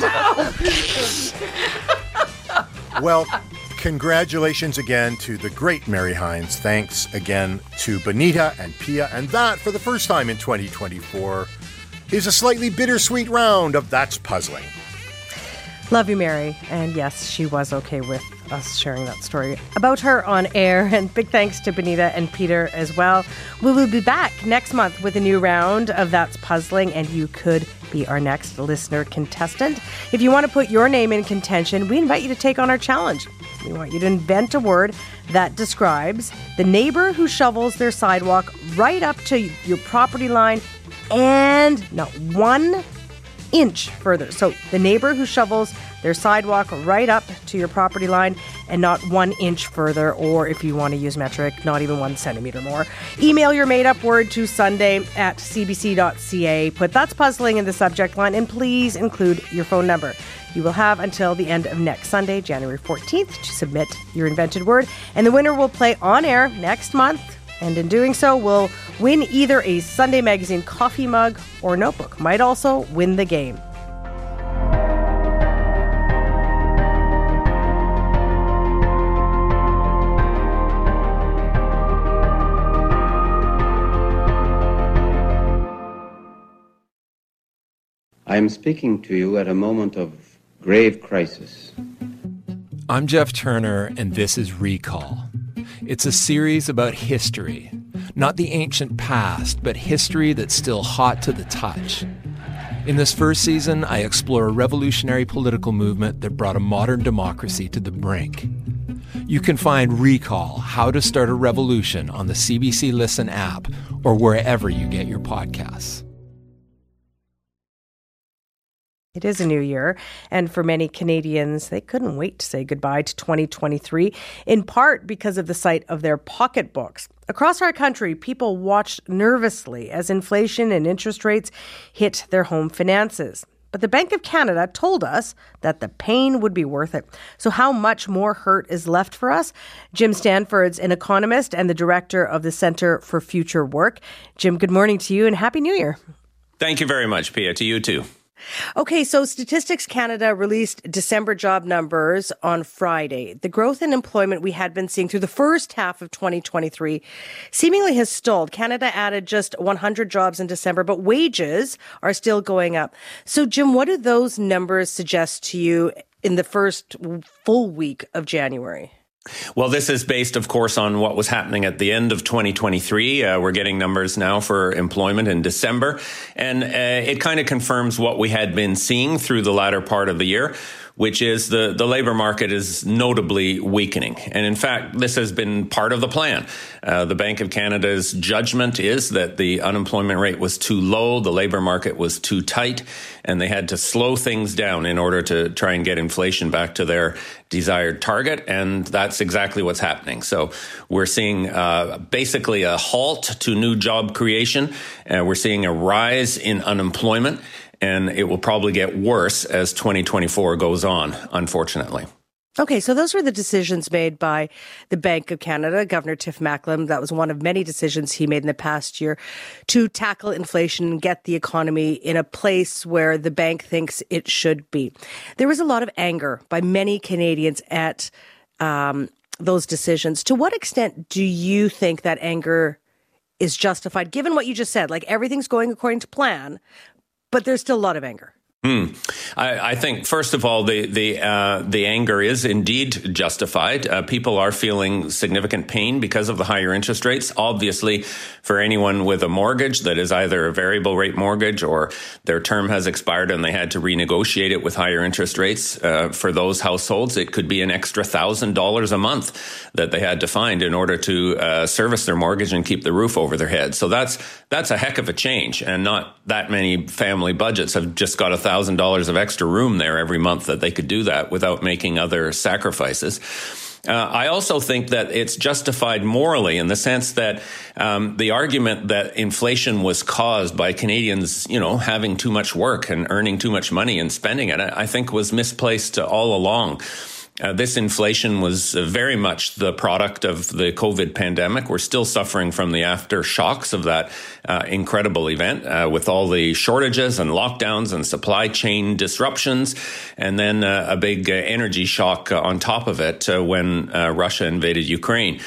world? Well, congratulations again to the great Mary Hynes. Thanks again to Benita and Pia. And that, for the first time in twenty twenty-four, is a slightly bittersweet round of That's Puzzling. Love you, Mary. And yes, she was okay with us sharing that story about her on air. And big thanks to Benita and Peter as well. We will be back next month with a new round of That's Puzzling, and you could be our next listener contestant. If you want to put your name in contention, we invite you to take on our challenge. We want you to invent a word that describes the neighbor who shovels their sidewalk right up to your property line and not one inch further. So the neighbor who shovels their sidewalk right up to your property line and not one inch further, or if you want to use metric, not even one centimeter more. Email your made-up word to sunday at c b c dot c a. Put That's Puzzling in the subject line, and please include your phone number. You will have until the end of next Sunday, January fourteenth, to submit your invented word, and the winner will play on air next month. And in doing so, will win either a Sunday Magazine coffee mug or notebook. Might also win the game. I am speaking to you at a moment of grave crisis. I'm Jeff Turner, and this is Recall. It's a series about history. Not the ancient past, but history that's still hot to the touch. In this first season, I explore a revolutionary political movement that brought a modern democracy to the brink. You can find Recall, How to Start a Revolution on the C B C Listen app or wherever you get your podcasts. It is a new year, and for many Canadians, they couldn't wait to say goodbye to twenty twenty-three, in part because of the sight of their pocketbooks. Across our country, people watched nervously as inflation and interest rates hit their home finances. but the Bank of Canada told us that the pain would be worth it. So how much more hurt is left for us? Jim Stanford's an economist and the director of the Centre for Future Work. Jim, good morning to you and Happy New Year. Thank you very much, Pia. To you too. Okay, so Statistics Canada released December job numbers on Friday. The growth in employment we had been seeing through the first half of twenty twenty-three seemingly has stalled. Canada added just one hundred jobs in December, but wages are still going up. So, Jim, what do those numbers suggest to you in the first full week of January? Well, this is based, of course, on what was happening at the end of twenty twenty-three. Uh, we're getting numbers now for employment in December, and uh, it kind of confirms what we had been seeing through the latter part of the year, which is the, the labor market is notably weakening. And in fact, this has been part of the plan. Uh, the Bank of Canada's judgment is that the unemployment rate was too low, the labor market was too tight, and they had to slow things down in order to try and get inflation back to their desired target. And that's exactly what's happening. So we're seeing uh, basically a halt to new job creation. Uh, we're seeing a rise in unemployment. And it will probably get worse as twenty twenty-four goes on, unfortunately. Okay, so those were the decisions made by the Bank of Canada. Governor Tiff Macklem, that was one of many decisions he made in the past year to tackle inflation and get the economy in a place where the bank thinks it should be. There was a lot of anger by many Canadians at um, those decisions. To what extent do you think that anger is justified, given what you just said? Like, everything's going according to plan, but there's still a lot of anger. Hmm. I, I think, first of all, the the uh, the anger is indeed justified. Uh, people are feeling significant pain because of the higher interest rates. Obviously, for anyone with a mortgage that is either a variable rate mortgage or their term has expired and they had to renegotiate it with higher interest rates, uh, for those households, it could be an extra one thousand dollars a month that they had to find in order to uh, service their mortgage and keep the roof over their head. So that's that's a heck of a change, and not that many family budgets have just got a thousand thousand dollars of extra room there every month that they could do that without making other sacrifices. Uh, I also think that it's justified morally in the sense that um, the argument that inflation was caused by Canadians, you know, having too much work and earning too much money and spending it, I think was misplaced all along. Uh, this inflation was uh, very much the product of the COVID pandemic. We're still suffering from the aftershocks of that uh, incredible event uh, with all the shortages and lockdowns and supply chain disruptions, and then uh, a big uh, energy shock uh, on top of it uh, when uh, Russia invaded Ukraine.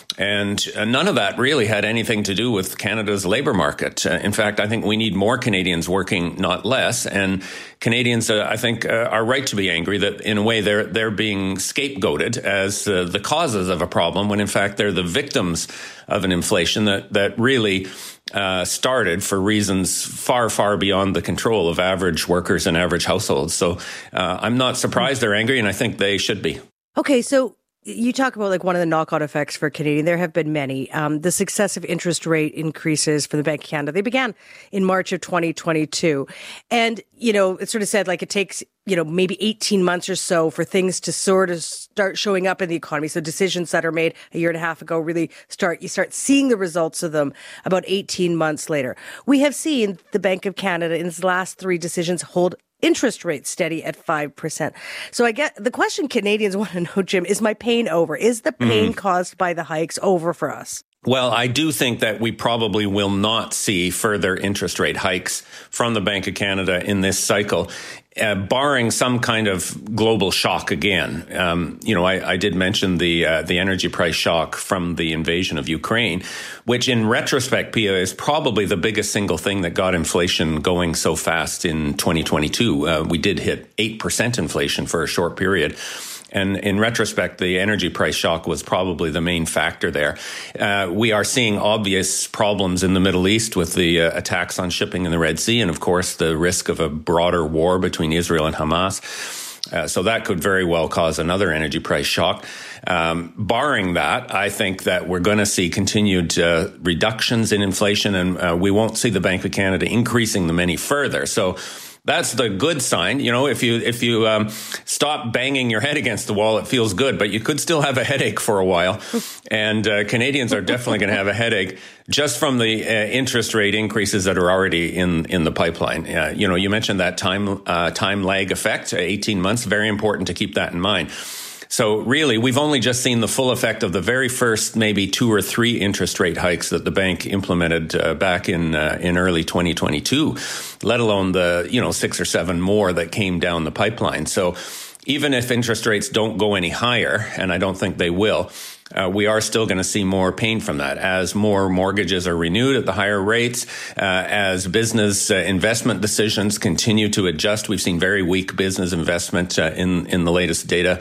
And uh, none of that really had anything to do with Canada's labor market. Uh, in fact, I think we need more Canadians working, not less. And Canadians, uh, I think, uh, are right to be angry that, in a way, they're they're being scapegoated as uh, the causes of a problem, when in fact they're the victims of an inflation that that really uh, started for reasons far, far beyond the control of average workers and average households. So uh, I'm not surprised they're angry, and I think they should be. Okay, so you talk about like one of the knock-on effects for Canadian. There have been many. Um, the successive interest rate increases for the Bank of Canada, they began in March of twenty twenty-two. And, you know, it sort of said like it takes, you know, maybe eighteen months or so for things to sort of start showing up in the economy. So decisions that are made a year and a half ago really start, you start seeing the results of them about eighteen months later. We have seen the Bank of Canada in its last three decisions hold interest rates steady at five percent. So I get the question Canadians want to know, Jim, is my pain over? Is the pain mm-hmm. caused by the hikes over for us? Well, I do think that we probably will not see further interest rate hikes from the Bank of Canada in this cycle, uh, barring some kind of global shock again. Um, you know, I, I did mention the uh, the energy price shock from the invasion of Ukraine, which in retrospect, Pia, is probably the biggest single thing that got inflation going so fast in twenty twenty-two. Uh, we did hit eight percent inflation for a short period. And in retrospect, the energy price shock was probably the main factor there. Uh, we are seeing obvious problems in the Middle East with the uh, attacks on shipping in the Red Sea, and of course, the risk of a broader war between Israel and Hamas. Uh, so that could very well cause another energy price shock. Um, barring that, I think that we're going to see continued uh, reductions in inflation, and uh, we won't see the Bank of Canada increasing them any further. So That's the good sign. You know, if you if you um, stop banging your head against the wall, it feels good, but you could still have a headache for a while. And uh, Canadians are definitely going to have a headache just from the uh, interest rate increases that are already in in the pipeline. Uh, you know, you mentioned that time uh, time lag effect, eighteen months. Very important to keep that in mind. So really, we've only just seen the full effect of the very first maybe two or three interest rate hikes that the bank implemented uh, back in uh, in early twenty twenty-two, let alone the, you know, six or seven more that came down the pipeline. So even if interest rates don't go any higher, and I don't think they will, Uh, we are still going to see more pain from that as more mortgages are renewed at the higher rates, uh, as business uh, investment decisions continue to adjust. We've seen very weak business investment uh, in, in the latest data,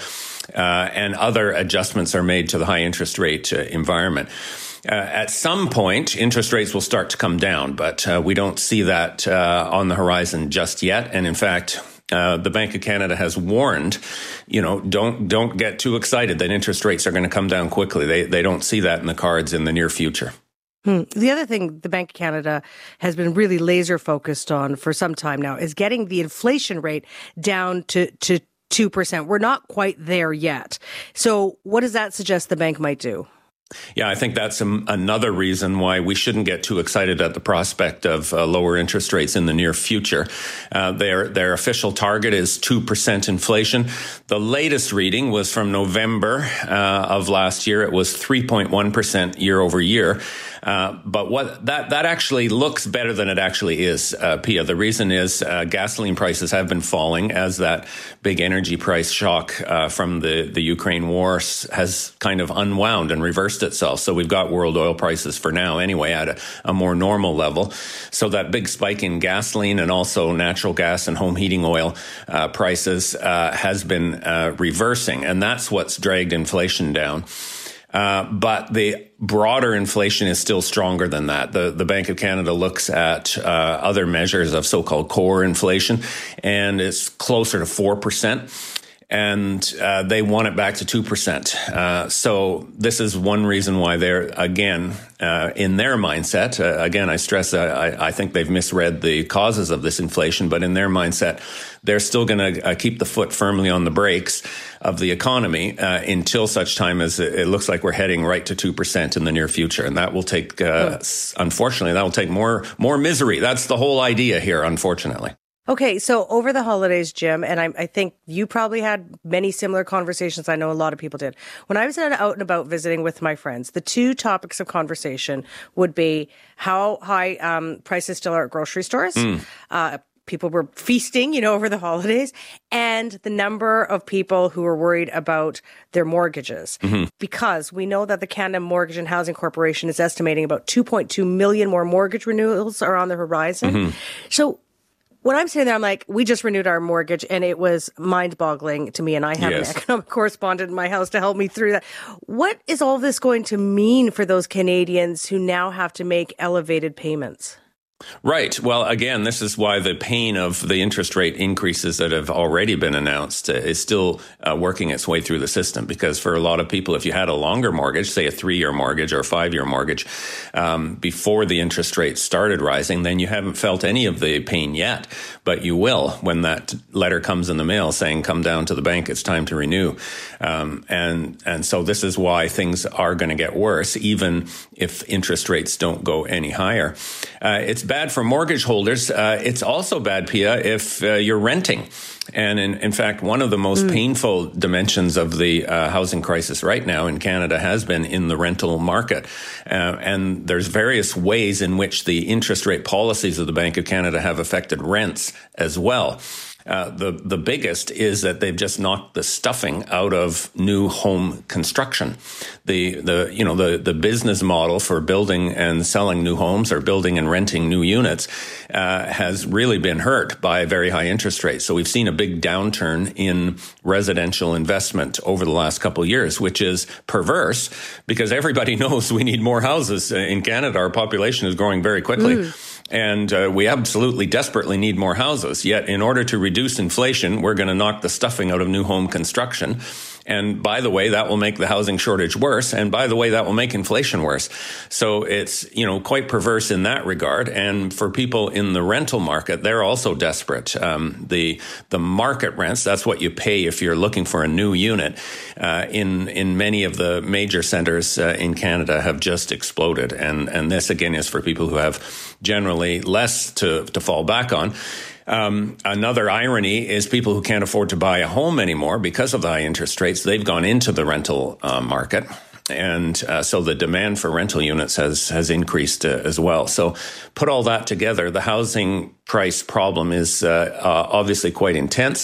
uh, and other adjustments are made to the high interest rate uh, environment. Uh, at some point, interest rates will start to come down, but uh, we don't see that uh, on the horizon just yet. And in fact, Uh, the Bank of Canada has warned, you know, don't don't get too excited that interest rates are going to come down quickly. They they don't see that in the cards in the near future. Hmm. The other thing the Bank of Canada has been really laser focused on for some time now is getting the inflation rate down to to two percent. We're not quite there yet. So what does that suggest the bank might do? Yeah, I think that's a, another reason why we shouldn't get too excited at the prospect of uh, lower interest rates in the near future. Uh, their their official target is two percent inflation. The latest reading was from November uh, of last year. It was three point one percent year over year. Uh, but what that that actually looks better than it actually is, uh, Pia. The reason is uh, gasoline prices have been falling as that big energy price shock uh, from the, the Ukraine war has kind of unwound and reversed itself. So we've got world oil prices for now anyway at a, a more normal level. So that big spike in gasoline and also natural gas and home heating oil uh, prices uh, has been uh, reversing. And that's what's dragged inflation down. Uh, but the broader inflation is still stronger than that. The, the Bank of Canada looks at uh, other measures of so-called core inflation, and it's closer to four percent. And uh, they want it back to two percent. Uh, so this is one reason why they're, again, uh, in their mindset, uh, again, I stress, uh, I, I think they've misread the causes of this inflation, but in their mindset, they're still going to uh, keep the foot firmly on the brakes of the economy uh, until such time as it looks like we're heading right to two percent in the near future. And that will take, uh, unfortunately, that will take more, more misery. That's the whole idea here, unfortunately. Okay, so over the holidays, Jim, and I, I think you probably had many similar conversations. I know a lot of people did. When I was out and about visiting with my friends, the two topics of conversation would be how high um, prices still are at grocery stores. Mm. Uh, people were feasting, you know, over the holidays, and the number of people who were worried about their mortgages. Mm-hmm. Because we know that the Canada Mortgage and Housing Corporation is estimating about two point two million more mortgage renewals are on the horizon. Mm-hmm. So when I'm sitting there, I'm like, we just renewed our mortgage, and it was mind-boggling to me, and I have yes. an economic correspondent in my house to help me through that. What is all this going to mean for those Canadians who now have to make elevated payments? Right. Well, again, this is why the pain of the interest rate increases that have already been announced uh, is still uh, working its way through the system. Because for a lot of people, if you had a longer mortgage, say a three-year mortgage or a five-year mortgage, um, before the interest rates started rising, then you haven't felt any of the pain yet. But you will when that letter comes in the mail saying, come down to the bank, it's time to renew. Um, and, and so this is why things are going to get worse, even if interest rates don't go any higher. Uh, it's bad for mortgage holders. Uh, it's also bad, Pia, if uh, you're renting. And in, in fact, one of the most mm. painful dimensions of the uh, housing crisis right now in Canada has been in the rental market. Uh, and there's various ways in which the interest rate policies of the Bank of Canada have affected rents as well. Uh, the the biggest is that they've just knocked the stuffing out of new home construction. The the you know the the business model for building and selling new homes or building and renting new units uh, has really been hurt by very high interest rates. So we've seen a big downturn in residential investment over the last couple of years, which is perverse because everybody knows we need more houses in Canada. Our population is growing very quickly. Mm. And uh, we absolutely desperately need more houses. Yet in order to reduce inflation, we're going to knock the stuffing out of new home construction. And by the way, that will make the housing shortage worse. And by the way, that will make inflation worse. So it's, you know, quite perverse in that regard. And for people in the rental market, they're also desperate. Um, the the market rents, that's what you pay if you're looking for a new unit, uh, in in many of the major centers uh, in Canada have just exploded. And and this, again, is for people who have generally less to, to fall back on. Um, another irony is people who can't afford to buy a home anymore because of the high interest rates. They've gone into the rental uh, market. And uh, so the demand for rental units has has increased uh, as well. So put all that together, the housing price problem is uh, uh, obviously quite intense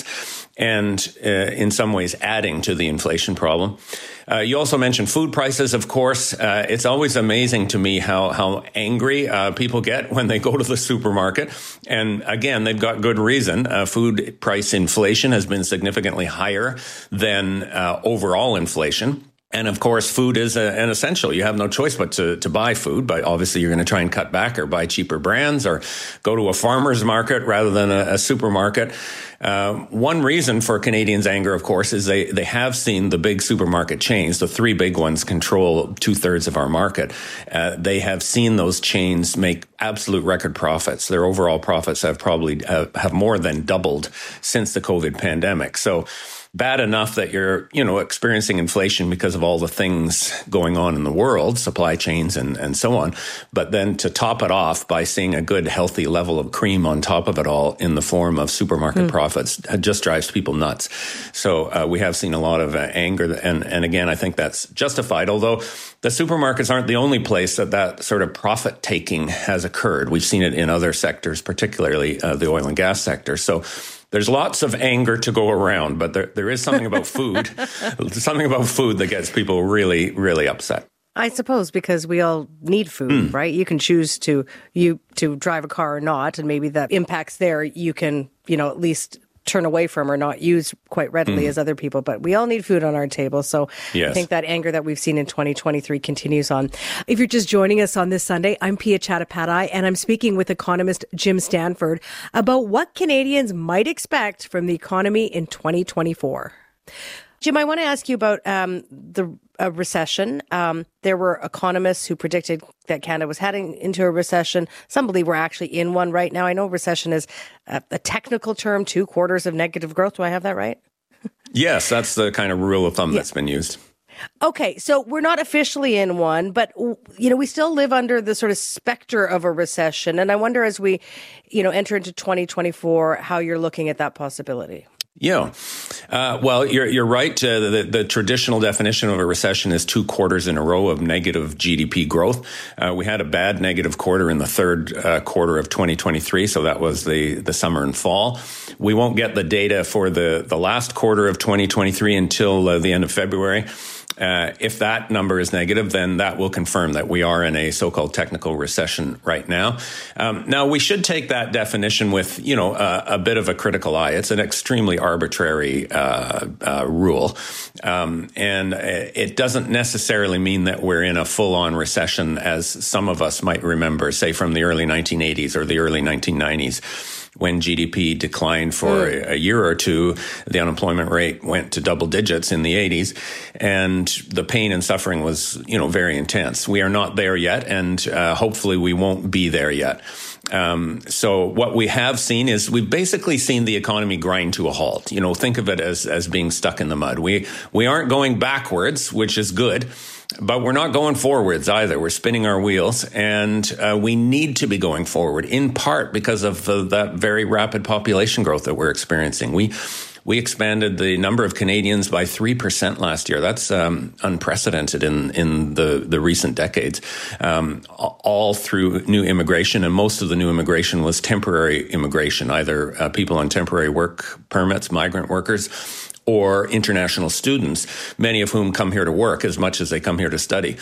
and uh, in some ways adding to the inflation problem. Uh, you also mentioned food prices, of course. Uh, it's always amazing to me how how angry uh, people get when they go to the supermarket. And again, they've got good reason. Uh, food price inflation has been significantly higher than uh, overall inflation. And of course, food is a, an essential. You have no choice but to, to buy food. But obviously, you're going to try and cut back or buy cheaper brands or go to a farmer's market rather than a, a supermarket. Uh, one reason for Canadians' anger, of course, is they, they have seen the big supermarket chains. The three big ones control two thirds of our market. Uh, they have seen those chains make absolute record profits. Their overall profits have probably uh, have more than doubled since the COVID pandemic. So bad enough that you're, you know, experiencing inflation because of all the things going on in the world, supply chains and, and so on. But then to top it off by seeing a good, healthy level of cream on top of it all in the form of supermarket mm. profits just drives people nuts. So uh, we have seen a lot of uh, anger. And, and again, I think that's justified, although the supermarkets aren't the only place that that sort of profit taking has occurred. We've seen it in other sectors, particularly uh, the oil and gas sector. So there's lots of anger to go around, but there there is something about food, something about food that gets people really, really upset. I suppose because we all need food, mm. right? You can choose to you to drive a car or not, and maybe that impacts there. You can, you know, at least turn away from or not use quite readily mm. as other people, but we all need food on our table. So yes. I think that anger that we've seen in twenty twenty-three continues on. If you're just joining us on this Sunday, I'm Pia Chattopadhyay, and I'm speaking with economist Jim Stanford about what Canadians might expect from the economy in twenty twenty-four. Jim, I want to ask you about um, the uh, recession. Um, there were economists who predicted that Canada was heading into a recession. Some believe we're actually in one right now. I know recession is a, a technical term, two quarters of negative growth. Do I have that right? Yes, that's the kind of rule of thumb yeah. that's been used. Okay, so we're not officially in one, but, you know, we still live under the sort of specter of a recession. And I wonder as we, you know, enter into twenty twenty-four, how you're looking at that possibility. Yeah. Uh, well, you're you're right. Uh, the, the traditional definition of a recession is two quarters in a row of negative G D P growth. Uh, we had a bad negative quarter in the third uh, quarter of twenty twenty-three, so that was the, the summer and fall. We won't get the data for the, the last quarter of twenty twenty-three until uh, the end of February. Uh, if that number is negative, then that will confirm that we are in a so-called technical recession right now. Um, now, we should take that definition with, you know, uh, a bit of a critical eye. It's an extremely arbitrary uh, uh, rule, um, and it doesn't necessarily mean that we're in a full-on recession, as some of us might remember, say, from the early nineteen eighties or the early nineteen nineties. When G D P declined for mm. a, a year or two, the unemployment rate went to double digits in the eighties, and the pain and suffering was, you know, very intense. We are not there yet, and uh, hopefully we won't be there yet. Um, so what we have seen is we've basically seen the economy grind to a halt. You know, think of it as as being stuck in the mud. We we aren't going backwards, which is good. But we're not going forwards either. We're spinning our wheels, and uh, we need to be going forward, in part because of uh, that very rapid population growth that we're experiencing. We we expanded the number of Canadians by three percent last year. That's um, unprecedented in, in the, the recent decades, um, all through new immigration. And most of the new immigration was temporary immigration, either uh, people on temporary work permits, migrant workers, or international students, many of whom come here to work as much as they come here to study.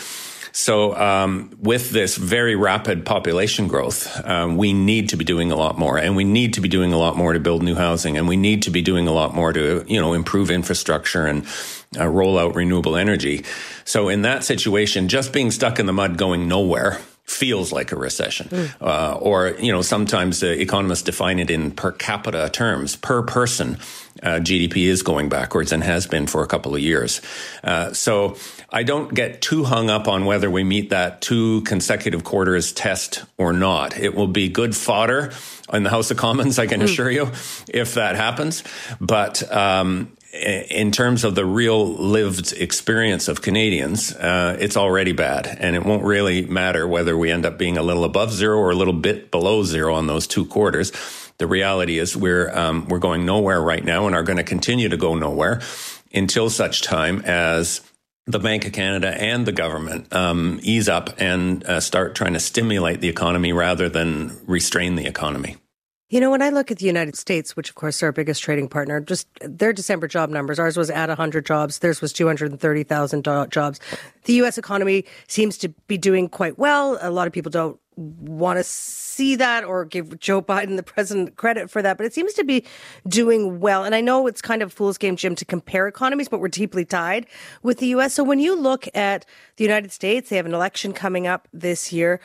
So um, with this very rapid population growth, um, we need to be doing a lot more, and we need to be doing a lot more to build new housing, and we need to be doing a lot more to, you know, improve infrastructure and uh, roll out renewable energy. So in that situation, just being stuck in the mud going nowhere feels like a recession. Mm. Uh, or, you know, sometimes uh, economists define it in per capita terms. Per person, uh, G D P is going backwards and has been for a couple of years. Uh, so I don't get too hung up on whether we meet that two consecutive quarters test or not. It will be good fodder in the House of Commons, I can mm. assure you, if that happens. But um in terms of the real lived experience of Canadians, uh, it's already bad. And it won't really matter whether we end up being a little above zero or a little bit below zero on those two quarters. The reality is we're um, we're going nowhere right now and are going to continue to go nowhere until such time as the Bank of Canada and the government um, ease up and uh, start trying to stimulate the economy rather than restrain the economy. You know, when I look at the United States, which of course is our biggest trading partner, just their December job numbers, ours was at one hundred jobs, theirs was two hundred thirty thousand do- jobs. The U S economy seems to be doing quite well. A lot of people don't want to see that or give Joe Biden, the president, credit for that, but it seems to be doing well. And I know it's kind of a fool's game, Jim, to compare economies, but we're deeply tied with the U S. So when you look at the United States, they have an election coming up this year.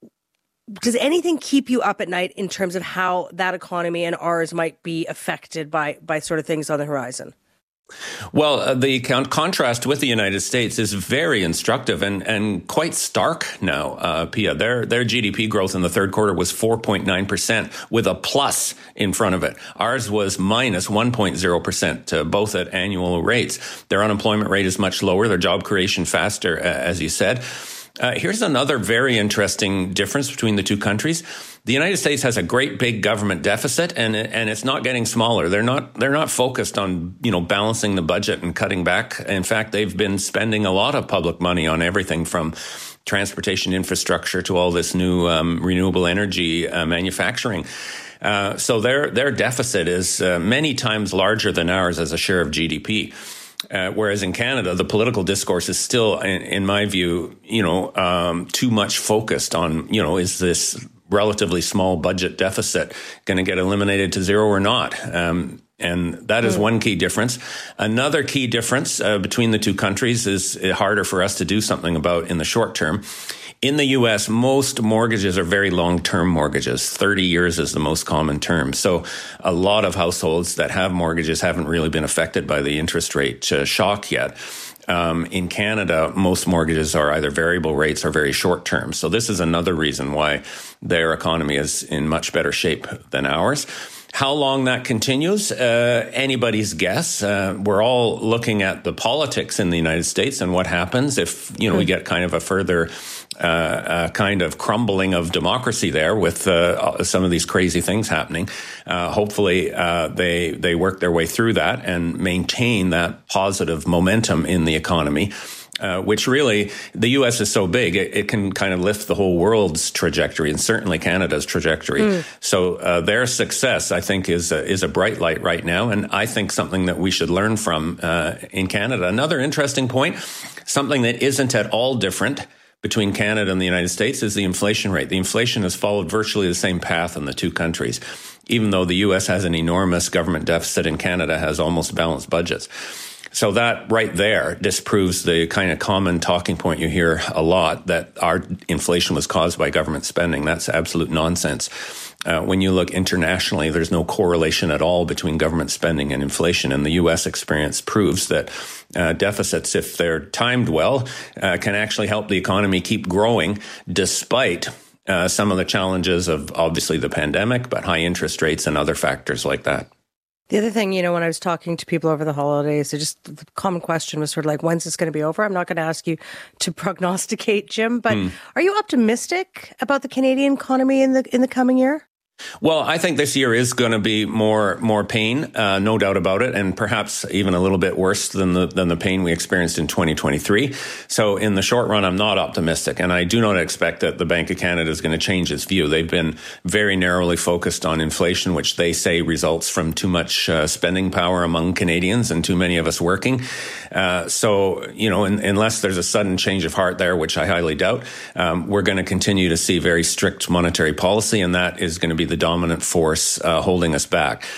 Does anything keep you up at night in terms of how that economy and ours might be affected by by sort of things on the horizon? Well, uh, the con- contrast with the United States is very instructive and, and quite stark now, uh, Pia. Their, their G D P growth in the third quarter was four point nine percent with a plus in front of it. Ours was minus one point zero percent, uh, both at annual rates. Their unemployment rate is much lower, their job creation faster, uh, as you said. Uh, here's another very interesting difference between the two countries. The United States has a great big government deficit, and and it's not getting smaller. They're not they're not focused on, you know, balancing the budget and cutting back. In fact, they've been spending a lot of public money on everything from transportation infrastructure to all this new um, renewable energy uh, manufacturing. Uh, so their their deficit is uh, many times larger than ours as a share of G D P. Uh, whereas in Canada, the political discourse is still, in, in my view, you know, um, too much focused on, you know, is this relatively small budget deficit going to get eliminated to zero or not? Um, and that is mm. one key difference. Another key difference uh, between the two countries is harder for us to do something about in the short term. In the U S, most mortgages are very long-term mortgages. thirty years is the most common term. So a lot of households that have mortgages haven't really been affected by the interest rate uh, shock yet. Um, in Canada, most mortgages are either variable rates or very short-term. So this is another reason why their economy is in much better shape than ours. How long that continues, uh, anybody's guess. Uh, we're all looking at the politics in the United States and what happens if, you know, we get kind of a further uh, uh, kind of crumbling of democracy there with uh, some of these crazy things happening. Uh, hopefully, uh, they they work their way through that and maintain that positive momentum in the economy. Uh, which really, the U S is so big, it, it can kind of lift the whole world's trajectory and certainly Canada's trajectory. Mm. So uh, their success, I think, is a, is a bright light right now. And I think something that we should learn from uh, in Canada. Another interesting point, something that isn't at all different between Canada and the United States is the inflation rate. The inflation has followed virtually the same path in the two countries, even though the U S has an enormous government deficit and Canada has almost balanced budgets. So that right there disproves the kind of common talking point you hear a lot, that our inflation was caused by government spending. That's absolute nonsense. Uh, when you look internationally, there's no correlation at all between government spending and inflation. And the U S experience proves that uh, deficits, if they're timed well, uh, can actually help the economy keep growing despite uh, some of the challenges of obviously the pandemic, but high interest rates and other factors like that. The other thing, you know, when I was talking to people over the holidays, it just the common question was sort of like, when's this going to be over? I'm not going to ask you to prognosticate, Jim, but mm. are you optimistic about the Canadian economy in the in the coming year? Well, I think this year is going to be more more pain, uh, no doubt about it, and perhaps even a little bit worse than the than the pain we experienced in twenty twenty-three. So in the short run, I'm not optimistic, and I do not expect that the Bank of Canada is going to change its view. They've been very narrowly focused on inflation, which they say results from too much uh, spending power among Canadians and too many of us working. Uh, so, you know, in, unless there's a sudden change of heart there, which I highly doubt, um, we're going to continue to see very strict monetary policy, and that is going to be the dominant force uh, holding us back.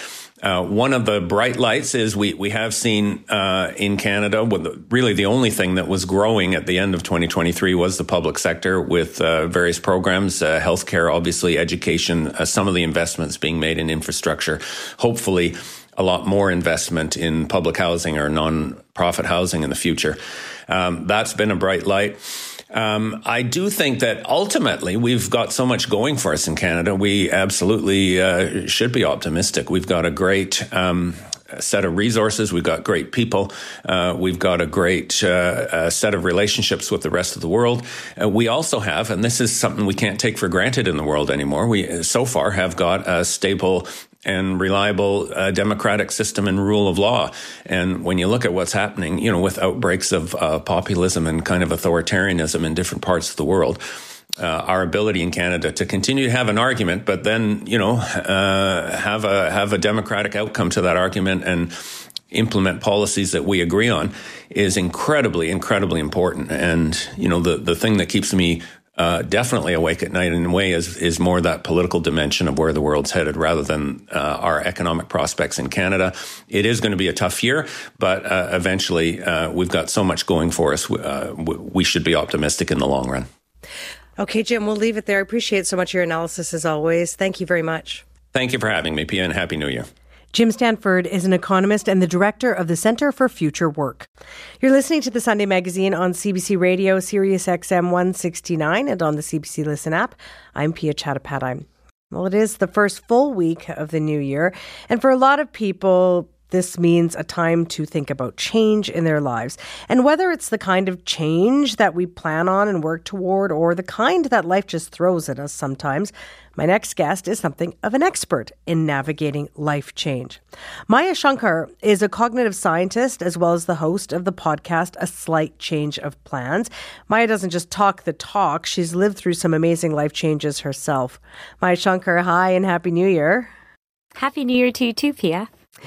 Uh, one of the bright lights is we, we have seen uh, in Canada, well, the, really the only thing that was growing at the end of twenty twenty-three was the public sector with uh, various programs, uh, healthcare, obviously, education, uh, some of the investments being made in infrastructure. Hopefully, a lot more investment in public housing or non-profit housing in the future. Um, that's been a bright light. Um, I do think that ultimately we've got so much going for us in Canada. We absolutely uh, should be optimistic. We've got a great um, set of resources. We've got great people. Uh, we've got a great uh, uh, set of relationships with the rest of the world. Uh, we also have, and this is something we can't take for granted in the world anymore, we so far have got a stable and reliable uh, democratic system and rule of law. And when you look at what's happening, you know, with outbreaks of uh, populism and kind of authoritarianism in different parts of the world, uh, our ability in Canada to continue to have an argument, but then, you know, uh, have a have a democratic outcome to that argument and implement policies that we agree on is incredibly, incredibly important. And, you know, the, the thing that keeps me Uh, definitely awake at night in a way is is more that political dimension of where the world's headed rather than uh, our economic prospects in Canada. It is going to be a tough year, but uh, eventually uh, we've got so much going for us. Uh, we should be optimistic in the long run. Okay, Jim, we'll leave it there. I appreciate so much your analysis as always. Thank you very much. Thank you for having me, Pia, and Happy New Year. Jim Stanford is an economist and the director of the Center for Future Work. You're listening to the Sunday Magazine on C B C Radio, Sirius X M one sixty-nine, and on the C B C Listen app. I'm Pia Chattopadhyay. Well, it is the first full week of the new year, and for a lot of people, this means a time to think about change in their lives. And whether it's the kind of change that we plan on and work toward or the kind that life just throws at us sometimes, my next guest is something of an expert in navigating life change. Maya Shankar is a cognitive scientist as well as the host of the podcast A Slight Change of Plans. Maya doesn't just talk the talk, she's lived through some amazing life changes herself. Maya Shankar, hi and Happy New Year. Happy New Year to you too, Pia.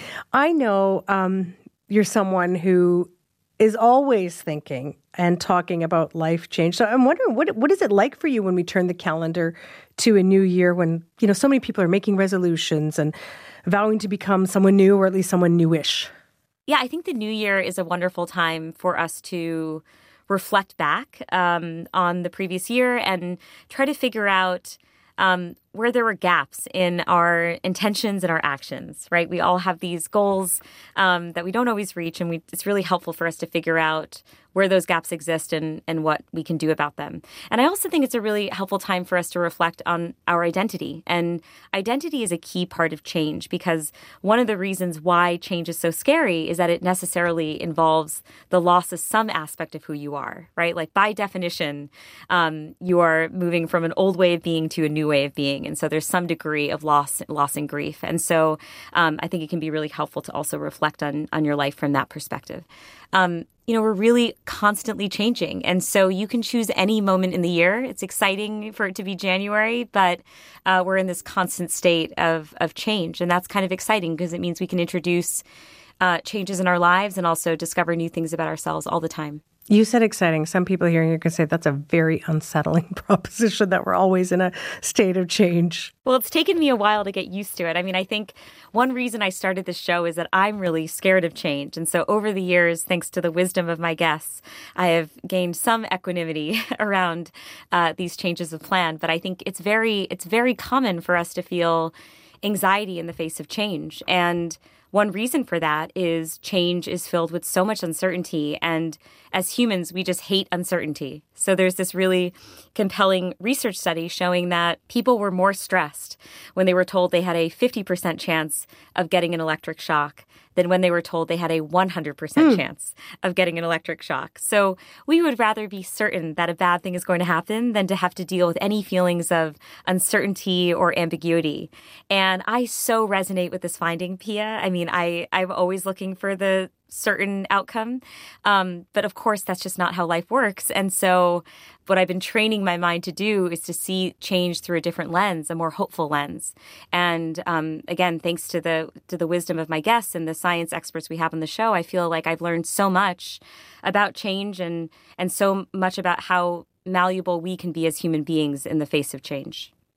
I know um, you're someone who is always thinking and talking about life change. So I'm wondering, what what is it like for you when we turn the calendar to a new year when, you know, so many people are making resolutions and vowing to become someone new or at least someone newish? Yeah, I think the new year is a wonderful time for us to reflect back um, on the previous year and try to figure out um, where there were gaps in our intentions and our actions, right? We all have these goals um, that we don't always reach, and we, it's really helpful for us to figure out where those gaps exist and, and what we can do about them. And I also think it's a really helpful time for us to reflect on our identity. And identity is a key part of change because one of the reasons why change is so scary is that it necessarily involves the loss of some aspect of who you are, right? Like by definition, um, you are moving from an old way of being to a new way of being. And so there's some degree of loss, loss and grief. And so um, I think it can be really helpful to also reflect on, on your life from that perspective. Um, you know, we're really constantly changing. And so you can choose any moment in the year. It's exciting for it to be January, but uh, we're in this constant state of, of change. And that's kind of exciting because it means we can introduce uh, changes in our lives and also discover new things about ourselves all the time. You said exciting. Some people hearing you can say that's a very unsettling proposition that we're always in a state of change. Well, it's taken me a while to get used to it. I mean, I think one reason I started this show is that I'm really scared of change. And so over the years, thanks to the wisdom of my guests, I have gained some equanimity around uh, these changes of plan. But I think it's very, it's very common for us to feel anxiety in the face of change. And one reason for that is change is filled with so much uncertainty. And as humans, we just hate uncertainty. So there's this really compelling research study showing that people were more stressed when they were told they had a fifty percent chance of getting an electric shock than when they were told they had a one hundred percent mm. chance of getting an electric shock. So we would rather be certain that a bad thing is going to happen than to have to deal with any feelings of uncertainty or ambiguity. And I so resonate with this finding, Pia. I mean, I, I'm always looking for the certain outcome. Um, but of course, that's just not how life works. And so what I've been training my mind to do is to see change through a different lens, a more hopeful lens. And um, again, thanks to the to the wisdom of my guests and the science experts we have on the show, I feel like I've learned so much about change and and so much about how malleable we can be as human beings in the face of change.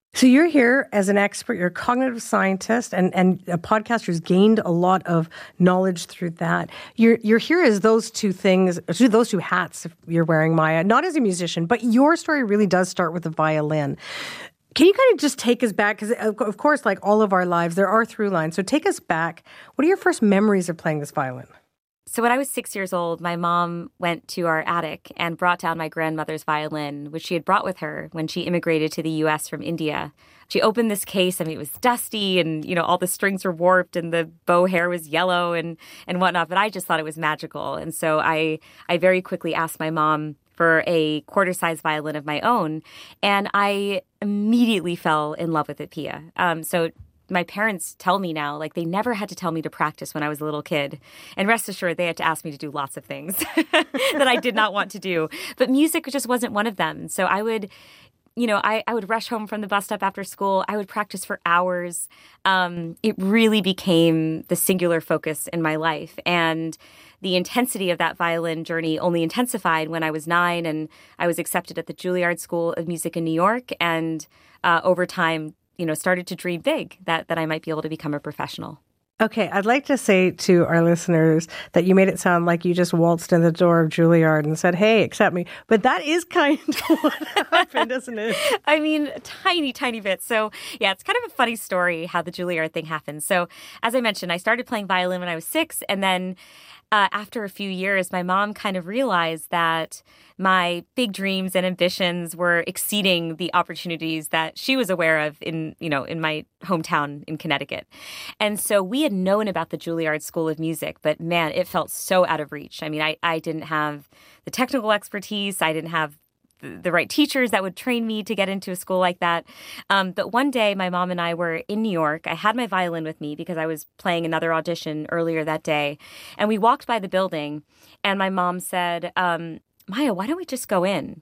So you're here as an expert, you're a cognitive scientist and, and a podcaster who's gained a lot of knowledge through that. You're you're here as those two things, those two hats you're wearing, Maya, not as a musician, but your story really does start with the violin. Can you kind of just take us back? Because, of course, like all of our lives, there are through lines. So take us back. What are your first memories of playing this violin? So when I was six years old, my mom went to our attic and brought down my grandmother's violin, which she had brought with her when she immigrated to the U S from India. She opened this case. I mean, it was dusty and, you know, all the strings were warped and the bow hair was yellow and, and whatnot. But I just thought it was magical. And so I, I very quickly asked my mom for a quarter-size violin of my own. And I immediately fell in love with it, Pia. Um, so my parents tell me now, like, they never had to tell me to practice when I was a little kid. And rest assured, they had to ask me to do lots of things that I did not want to do. But music just wasn't one of them. So I would, you know, I, I would rush home from the bus stop after school. I would practice for hours. Um, it really became the singular focus in my life. And the intensity of that violin journey only intensified when I was nine and I was accepted at the Juilliard School of Music in New York. And uh, over time, you know, started to dream big that, that I might be able to become a professional. Okay, I'd like to say to our listeners that you made it sound like you just waltzed in the door of Juilliard and said, hey, accept me. But that is kind of what happened, isn't it? I mean, a tiny, tiny bit. So, yeah, it's kind of a funny story how the Juilliard thing happened. So, as I mentioned, I started playing violin when I was six, and then Uh, after a few years, my mom kind of realized that my big dreams and ambitions were exceeding the opportunities that she was aware of in, you know, in my hometown in Connecticut. And so we had known about the Juilliard School of Music, but man, it felt so out of reach. I mean, I, I didn't have the technical expertise. I didn't have the right teachers that would train me to get into a school like that. Um, but one day, my mom and I were in New York. I had my violin with me because I was playing another audition earlier that day. And we walked by the building, and my mom said, um, Maya, why don't we just go in?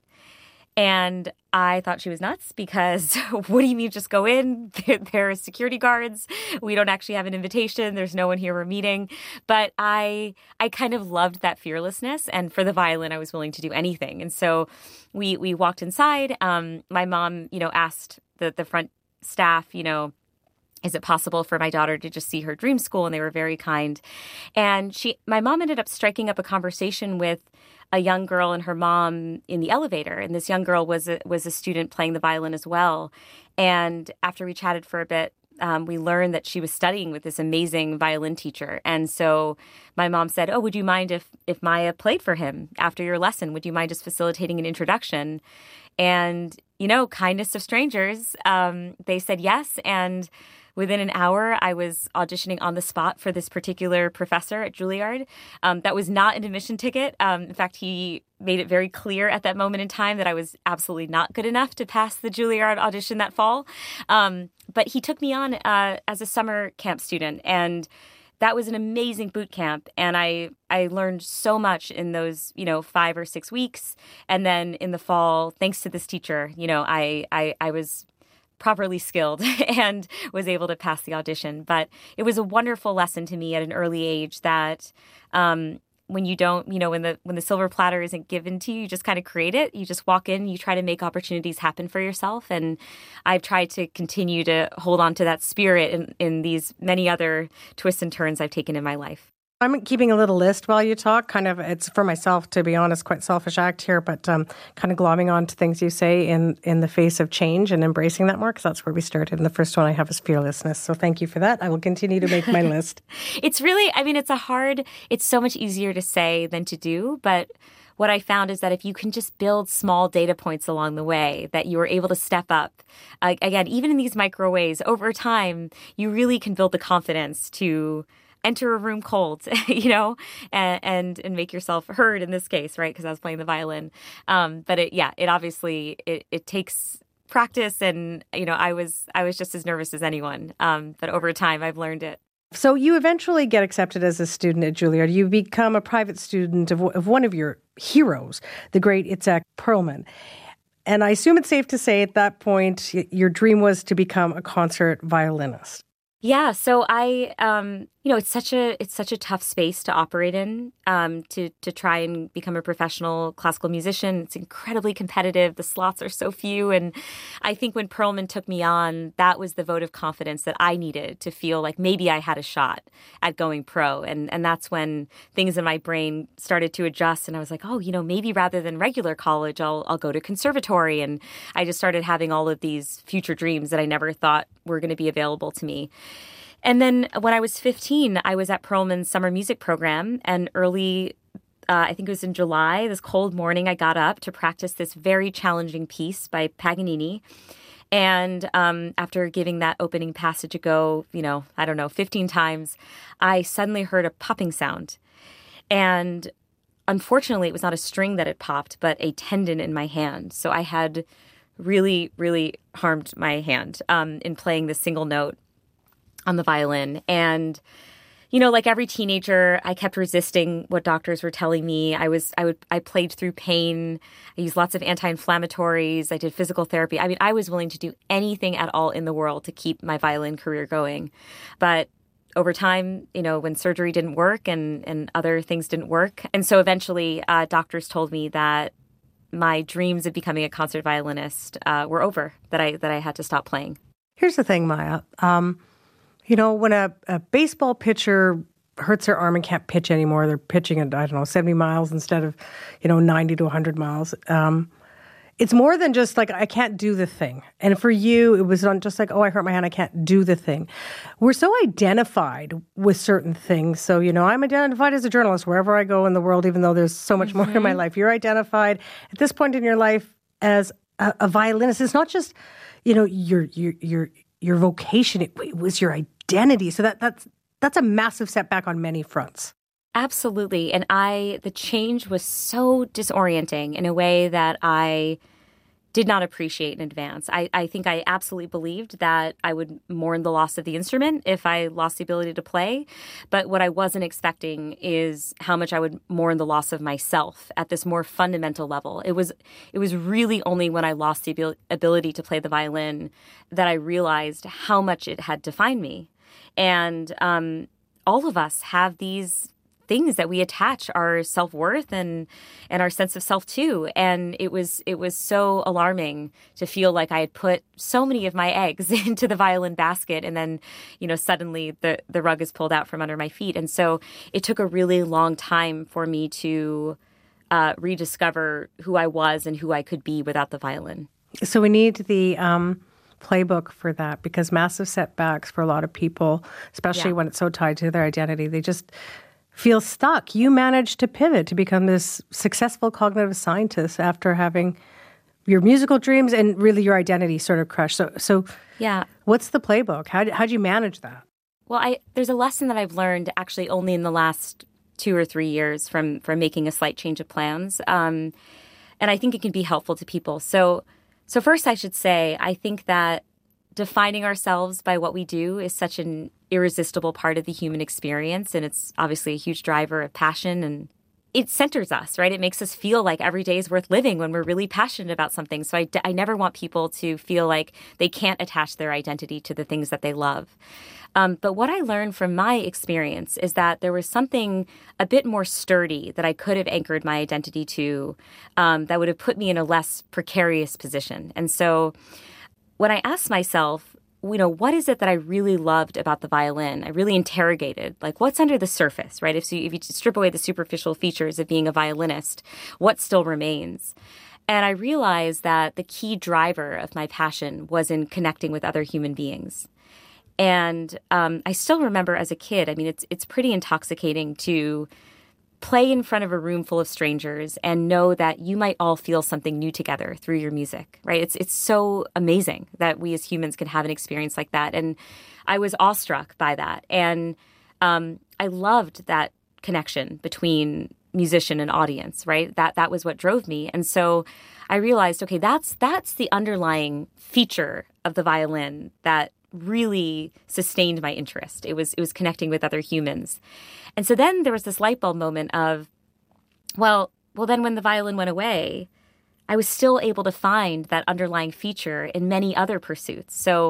And I thought she was nuts because what do you mean just go in? There, there are security guards. We don't actually have an invitation. There's no one here we're meeting. But I I kind of loved that fearlessness. And for the violin, I was willing to do anything. And so we we walked inside. Um, my mom, you know, asked the, the front staff, you know, is it possible for my daughter to just see her dream school? And they were very kind. And she, my mom ended up striking up a conversation with a young girl and her mom in the elevator. And this young girl was a, was a student playing the violin as well. And after we chatted for a bit, um, we learned that she was studying with this amazing violin teacher. And so my mom said, oh, would you mind if, if Maya played for him after your lesson? Would you mind just facilitating an introduction? And, you know, kindness of strangers, um, they said yes. And within an hour, I was auditioning on the spot for this particular professor at Juilliard. Um, that was not an admission ticket. Um, in fact, he made it very clear at that moment in time that I was absolutely not good enough to pass the Juilliard audition that fall. Um, but he took me on uh, as a summer camp student, and that was an amazing boot camp. And I I learned so much in those, you know, five or six weeks. And then in the fall, thanks to this teacher, you know, I I, I was properly skilled and was able to pass the audition. But it was a wonderful lesson to me at an early age that um, when you don't, you know, when the when the silver platter isn't given to you, you just kind of create it. You just walk in, you try to make opportunities happen for yourself. And I've tried to continue to hold on to that spirit in, in these many other twists and turns I've taken in my life. I'm keeping a little list while you talk. Kind of, it's for myself, to be honest, quite selfish act here, but um, kind of glomming on to things you say in, in the face of change and embracing that more, because that's where we started. And the first one I have is fearlessness. So thank you for that. I will continue to make my list. It's really, I mean, it's a hard, it's so much easier to say than to do, but what I found is that if you can just build small data points along the way, that you are able to step up, uh, again, even in these micro ways, over time, you really can build the confidence to enter a room cold, you know, and, and and make yourself heard in this case, right? Because I was playing the violin. Um, but it, yeah, it obviously, it, it takes practice. And, you know, I was I was just as nervous as anyone. Um, but over time, I've learned it. So you eventually get accepted as a student at Juilliard. You become a private student of, of one of your heroes, the great Itzhak Perlman. And I assume it's safe to say at that point, your dream was to become a concert violinist. Yeah, so I, um, you know, it's such a it's such a tough space to operate in. Um, to to try and become a professional classical musician, it's incredibly competitive. The slots are so few, and I think when Perlman took me on, that was the vote of confidence that I needed to feel like maybe I had a shot at going pro. And and that's when things in my brain started to adjust, and I was like, oh, you know, maybe rather than regular college, I'll I'll go to conservatory. And I just started having all of these future dreams that I never thought were going to be available to me. And then when I was fifteen, I was at Perlman's summer music program, and early, uh, I think it was in July, this cold morning, I got up to practice this very challenging piece by Paganini. And um, after giving that opening passage a go, you know, I don't know, fifteen times, I suddenly heard a popping sound. And unfortunately, it was not a string that had popped, but a tendon in my hand. So I had really, really harmed my hand um, in playing this single note on the violin. And, you know, like every teenager, I kept resisting what doctors were telling me. I was, I would, I played through pain. I used lots of anti-inflammatories. I did physical therapy. I mean, I was willing to do anything at all in the world to keep my violin career going. But over time, you know, when surgery didn't work and, and other things didn't work. And so eventually uh, doctors told me that my dreams of becoming a concert violinist uh, were over, that I, that I had to stop playing. Here's the thing, Maya. Um, You know, when a, a baseball pitcher hurts their arm and can't pitch anymore, they're pitching at, I don't know, seventy miles instead of, you know, ninety to one hundred miles. Um, it's more than just like, I can't do the thing. And for you, it was not just like, oh, I hurt my hand, I can't do the thing. We're so identified with certain things. So, you know, I'm identified as a journalist wherever I go in the world, even though there's so much mm-hmm. more in my life. You're identified at this point in your life as a, a violinist. It's not just, you know, your, your, your, your vocation, it, it was your identity. So that that's that's a massive setback on many fronts. Absolutely. And I the change was so disorienting in a way that I did not appreciate in advance. I, I think I absolutely believed that I would mourn the loss of the instrument if I lost the ability to play. But what I wasn't expecting is how much I would mourn the loss of myself at this more fundamental level. It was it was really only when I lost the abil- ability to play the violin that I realized how much it had defined me. And um, all of us have these things that we attach our self-worth and and our sense of self to. And it was it was so alarming to feel like I had put so many of my eggs into the violin basket, and then, you know, suddenly the, the rug is pulled out from under my feet. And so it took a really long time for me to uh, rediscover who I was and who I could be without the violin. So we need the um, playbook for that, because massive setbacks for a lot of people, especially yeah. when it's so tied to their identity, they just feel stuck. You managed to pivot to become this successful cognitive scientist after having your musical dreams and really your identity sort of crushed. So, so yeah, what's the playbook? How how'd you manage that? Well, I there's a lesson that I've learned actually only in the last two or three years from from making a slight change of plans, um, and I think it can be helpful to people. So, so first, I should say I think that defining ourselves by what we do is such an irresistible part of the human experience. And it's obviously a huge driver of passion, and it centers us, right? It makes us feel like every day is worth living when we're really passionate about something. So I, I never want people to feel like they can't attach their identity to the things that they love. Um, but what I learned from my experience is that there was something a bit more sturdy that I could have anchored my identity to, um, that would have put me in a less precarious position. And so when I asked myself, you know, what is it that I really loved about the violin? I really interrogated, like, what's under the surface, right? If you, if you strip away the superficial features of being a violinist, what still remains? And I realized that the key driver of my passion was in connecting with other human beings. And um, I still remember as a kid, I mean, it's it's pretty intoxicating to play in front of a room full of strangers and know that you might all feel something new together through your music, right? It's it's so amazing that we as humans can have an experience like that. And I was awestruck by that. And um, I loved that connection between musician and audience, right? That that was what drove me. And so I realized, okay, that's that's the underlying feature of the violin that really sustained my interest. It was it was connecting with other humans. And so then there was this light bulb moment of, well, well, then when the violin went away, I was still able to find that underlying feature in many other pursuits. So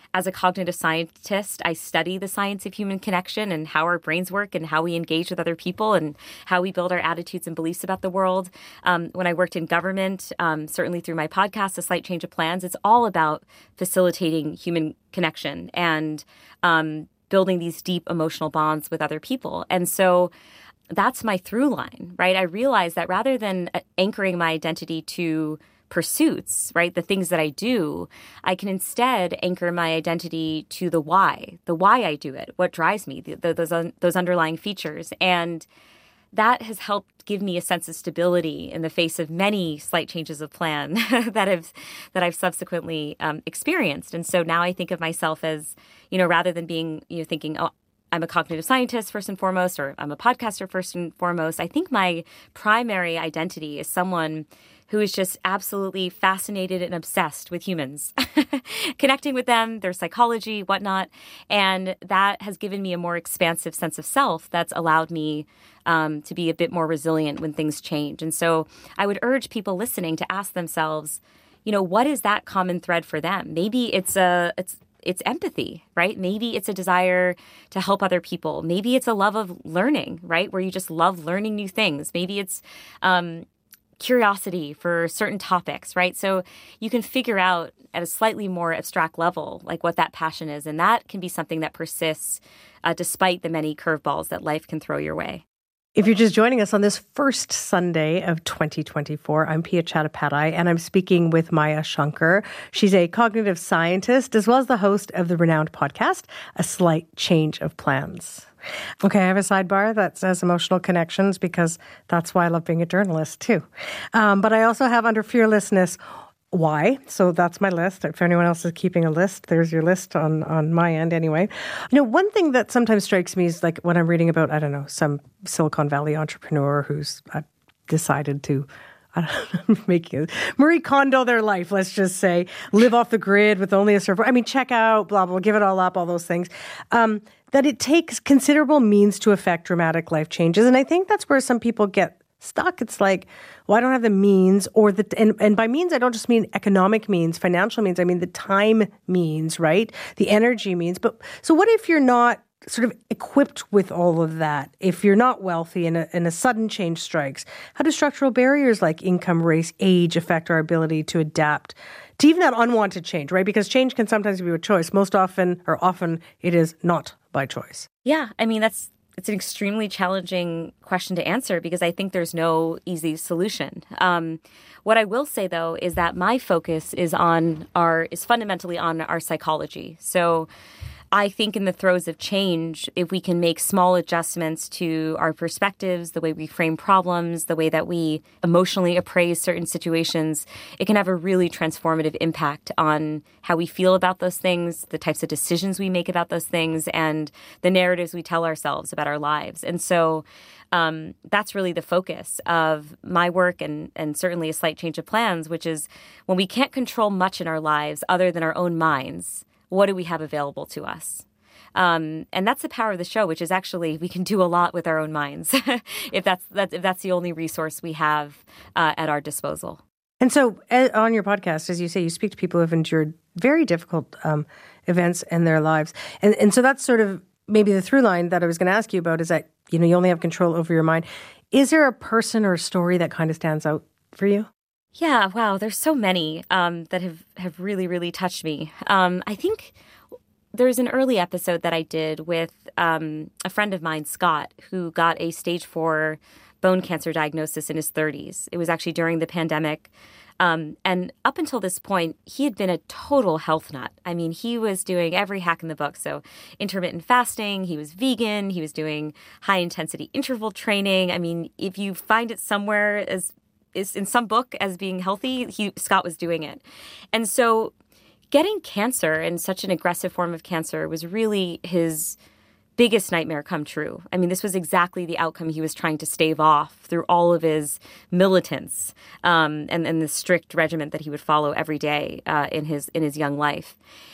as a cognitive scientist, I study the science of human connection and how our brains work and how we engage with other people and how we build our attitudes and beliefs about the world. Um, when I worked in government, um, certainly through my podcast, A Slight Change of Plans, it's all about facilitating human connection and um, building these deep emotional bonds with other people. And so that's my through line, right? I realized that rather than anchoring my identity to pursuits, right, the things that I do, I can instead anchor my identity to the why, the why I do it, what drives me, the, the, those un, those underlying features. And that has helped give me a sense of stability in the face of many slight changes of plan that have that I've subsequently um, experienced. And so now I think of myself as, you know, rather than being, you know, thinking, oh, I'm a cognitive scientist first and foremost, or I'm a podcaster first and foremost, I think my primary identity is someone who is just absolutely fascinated and obsessed with humans, connecting with them, their psychology, whatnot. And that has given me a more expansive sense of self that's allowed me um, to be a bit more resilient when things change. And so I would urge people listening to ask themselves, you know, what is that common thread for them? Maybe it's a, it's, It's empathy, right? Maybe it's a desire to help other people. Maybe it's a love of learning, right? Where you just love learning new things. Maybe it's um, curiosity for certain topics, right? So you can figure out at a slightly more abstract level, like what that passion is. And that can be something that persists uh, despite the many curveballs that life can throw your way. If you're just joining us on this first Sunday of twenty twenty-four, I'm Pia Chattopadhyay, and I'm speaking with Maya Shankar. She's a cognitive scientist as well as the host of the renowned podcast, A Slight Change of Plans. Okay, I have a sidebar that says emotional connections because that's why I love being a journalist too. Um, but I also have under fearlessness, why? So that's my list. If anyone else is keeping a list, there's your list on, on my end anyway. You know, one thing that sometimes strikes me is like when I'm reading about, I don't know, some Silicon Valley entrepreneur who's uh, decided to, I don't know, make it, Marie Kondo their life, let's just say, live off the grid with only a server. I mean, check out, blah, blah, give it all up, all those things. Um, that it takes considerable means to affect dramatic life changes. And I think that's where some people get stuck. It's like, well, I don't have the means or the, and, and by means, I don't just mean economic means, financial means. I mean the time means, right? The energy means. But so what if you're not sort of equipped with all of that? If you're not wealthy and a, and a sudden change strikes, how do structural barriers like income, race, age affect our ability to adapt to even that unwanted change, right? Because change can sometimes be a choice. Most often, or often, it is not by choice. Yeah, I mean, that's It's an extremely challenging question to answer because I think there's no easy solution. Um, what I will say, though, is that my focus is on our is fundamentally on our psychology. So I think in the throes of change, if we can make small adjustments to our perspectives, the way we frame problems, the way that we emotionally appraise certain situations, it can have a really transformative impact on how we feel about those things, the types of decisions we make about those things, and the narratives we tell ourselves about our lives. And so um, that's really the focus of my work and, and certainly A Slight Change of Plans, which is when we can't control much in our lives other than our own minds, what do we have available to us? Um, and that's the power of the show, which is actually we can do a lot with our own minds if that's, that's if that's the only resource we have uh, at our disposal. And so uh, on your podcast, as you say, you speak to people who have endured very difficult um, events in their lives. And, and so that's sort of maybe the through line that I was going to ask you about is that, you know, you only have control over your mind. Is there a person or a story that kind of stands out for you? Yeah, wow, there's so many um, that have, have really, really touched me. Um, I think there's an early episode that I did with um, a friend of mine, Scott, who got a stage four bone cancer diagnosis in his thirties. It was actually during the pandemic. Um, and up until this point, he had been a total health nut. I mean, he was doing every hack in the book. So intermittent fasting, he was vegan, he was doing high-intensity interval training. I mean, if you find it somewhere as is in some book as being healthy, he, Scott was doing it. And so getting cancer and such an aggressive form of cancer was really his biggest nightmare come true. I mean, this was exactly the outcome he was trying to stave off through all of his militance um, and, and the strict regimen that he would follow every day uh, in his in his young life.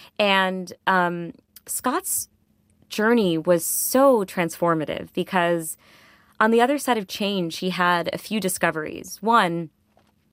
And um, Scott's journey was so transformative because on the other side of change, he had a few discoveries. One,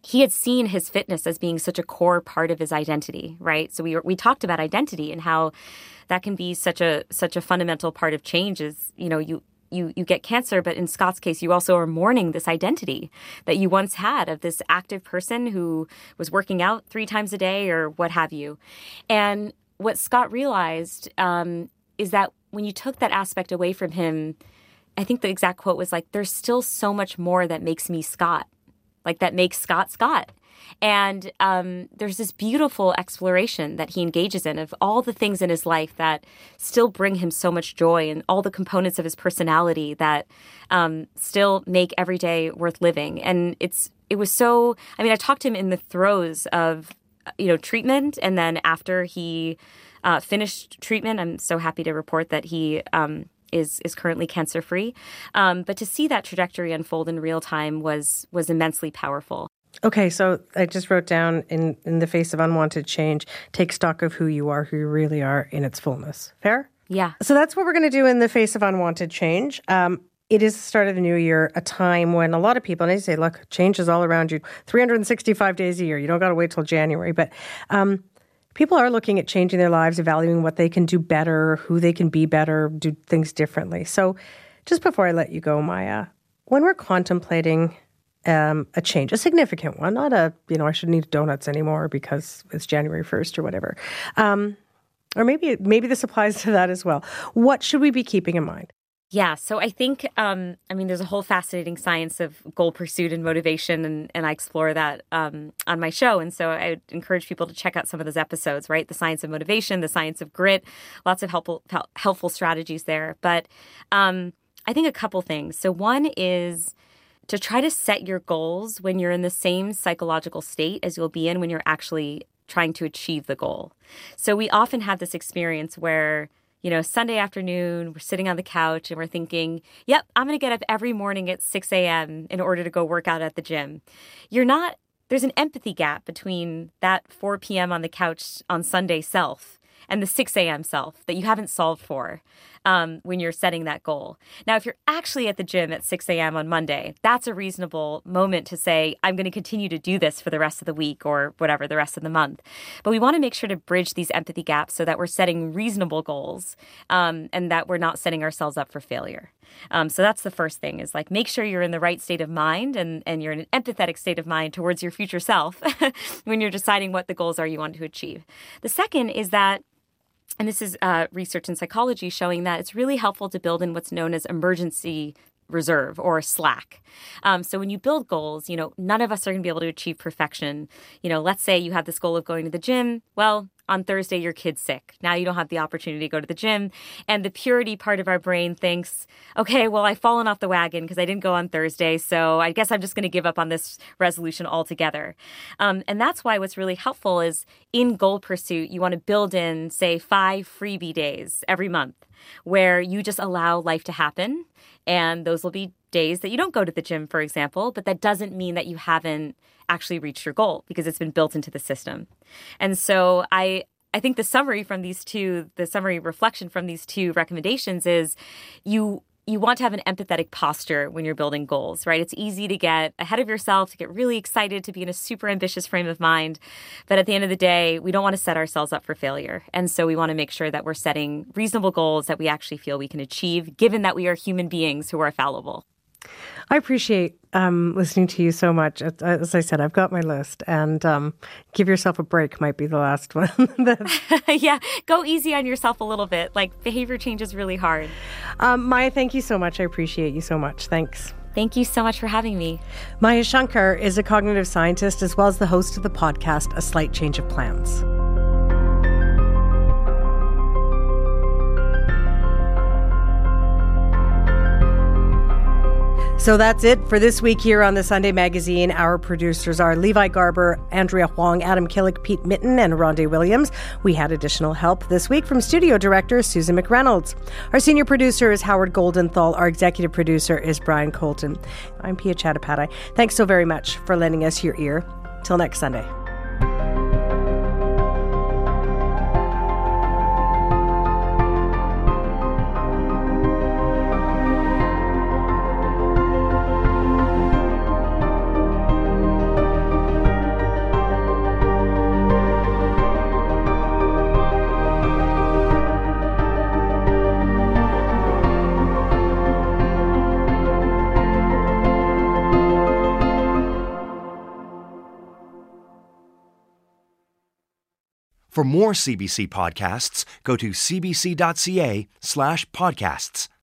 he had seen his fitness as being such a core part of his identity, right? So we were, we talked about identity and how that can be such a such a fundamental part of change. Is, you know, you you you get cancer, but in Scott's case, you also are mourning this identity that you once had of this active person who was working out three times a day or what have you. And what Scott realized um, is that when you took that aspect away from him, I think the exact quote was like, "There's still so much more that makes me Scott, like that makes Scott Scott." And um, there's this beautiful exploration that he engages in of all the things in his life that still bring him so much joy, and all the components of his personality that um, still make every day worth living. And it's it was so, I mean, I talked to him in the throes of, you know, treatment. And then after he uh, finished treatment, I'm so happy to report that he um, is is currently cancer-free. Um, but to see that trajectory unfold in real time was was immensely powerful. Okay, so I just wrote down, in, in the face of unwanted change, take stock of who you are, who you really are in its fullness. Fair? Yeah. So that's what we're going to do in the face of unwanted change. Um, it is the start of the new year, a time when a lot of people, and they say, look, change is all around you, three hundred sixty-five days a year. You don't got to wait till January. But um, people are looking at changing their lives, evaluating what they can do better, who they can be better, do things differently. So just before I let you go, Maya, when we're contemplating Um, a change, a significant one, not a, you know, I shouldn't eat donuts anymore because it's January first or whatever. Um, or maybe maybe this applies to that as well. What should we be keeping in mind? Yeah, so I think, um, I mean, there's a whole fascinating science of goal pursuit and motivation, and, and I explore that um, on my show. And so I would encourage people to check out some of those episodes, right? The science of motivation, the science of grit, lots of helpful helpful strategies there. But um, I think a couple things. So one is to try to set your goals when you're in the same psychological state as you'll be in when you're actually trying to achieve the goal. So we often have this experience where, you know, Sunday afternoon, we're sitting on the couch and we're thinking, yep, I'm going to get up every morning at six a.m. in order to go work out at the gym. You're not, there's an empathy gap between that four p.m. on the couch on Sunday self and the six a.m. self that you haven't solved for um, when you're setting that goal. Now, if you're actually at the gym at six a.m. on Monday, that's a reasonable moment to say, I'm going to continue to do this for the rest of the week or whatever, the rest of the month. But we want to make sure to bridge these empathy gaps so that we're setting reasonable goals um, and that we're not setting ourselves up for failure. Um, so that's the first thing, is like, make sure you're in the right state of mind and, and you're in an empathetic state of mind towards your future self when you're deciding what the goals are you want to achieve. The second is that, and this is uh, research in psychology showing that it's really helpful to build in what's known as emergency reserve or slack. Um, so when you build goals, you know, none of us are going to be able to achieve perfection. You know, let's say you have this goal of going to the gym. Well, on Thursday, your kid's sick. Now you don't have the opportunity to go to the gym. And the purity part of our brain thinks, okay, well, I've fallen off the wagon because I didn't go on Thursday. So I guess I'm just going to give up on this resolution altogether. Um, and that's why what's really helpful is in goal pursuit, you want to build in, say, five freebie days every month where you just allow life to happen. And those will be days that you don't go to the gym, for example, but that doesn't mean that you haven't actually reached your goal because it's been built into the system. And so I I think the summary from these two, the summary reflection from these two recommendations is you you want to have an empathetic posture when you're building goals, right? It's easy to get ahead of yourself, to get really excited, to be in a super ambitious frame of mind. But at the end of the day, we don't want to set ourselves up for failure. And so we want to make sure that we're setting reasonable goals that we actually feel we can achieve, given that we are human beings who are fallible. I appreciate um, listening to you so much. As, as I said, I've got my list, and um, give yourself a break might be the last one. Yeah, go easy on yourself a little bit. Like, behavior change is really hard. Um, Maya, thank you so much. I appreciate you so much. Thanks. Thank you so much for having me. Maya Shankar is a cognitive scientist as well as the host of the podcast, A Slight Change of Plans. So that's it for this week here on the Sunday Magazine. Our producers are Levi Garber, Andrea Huang, Adam Killick, Pete Mitten, and Rondé Williams. We had additional help this week from studio director Susan McReynolds. Our senior producer is Howard Goldenthal. Our executive producer is Brian Colton. I'm Pia Chattopadhyay. Thanks so very much for lending us your ear. Till next Sunday. For more C B C podcasts, go to cbc.ca slash podcasts.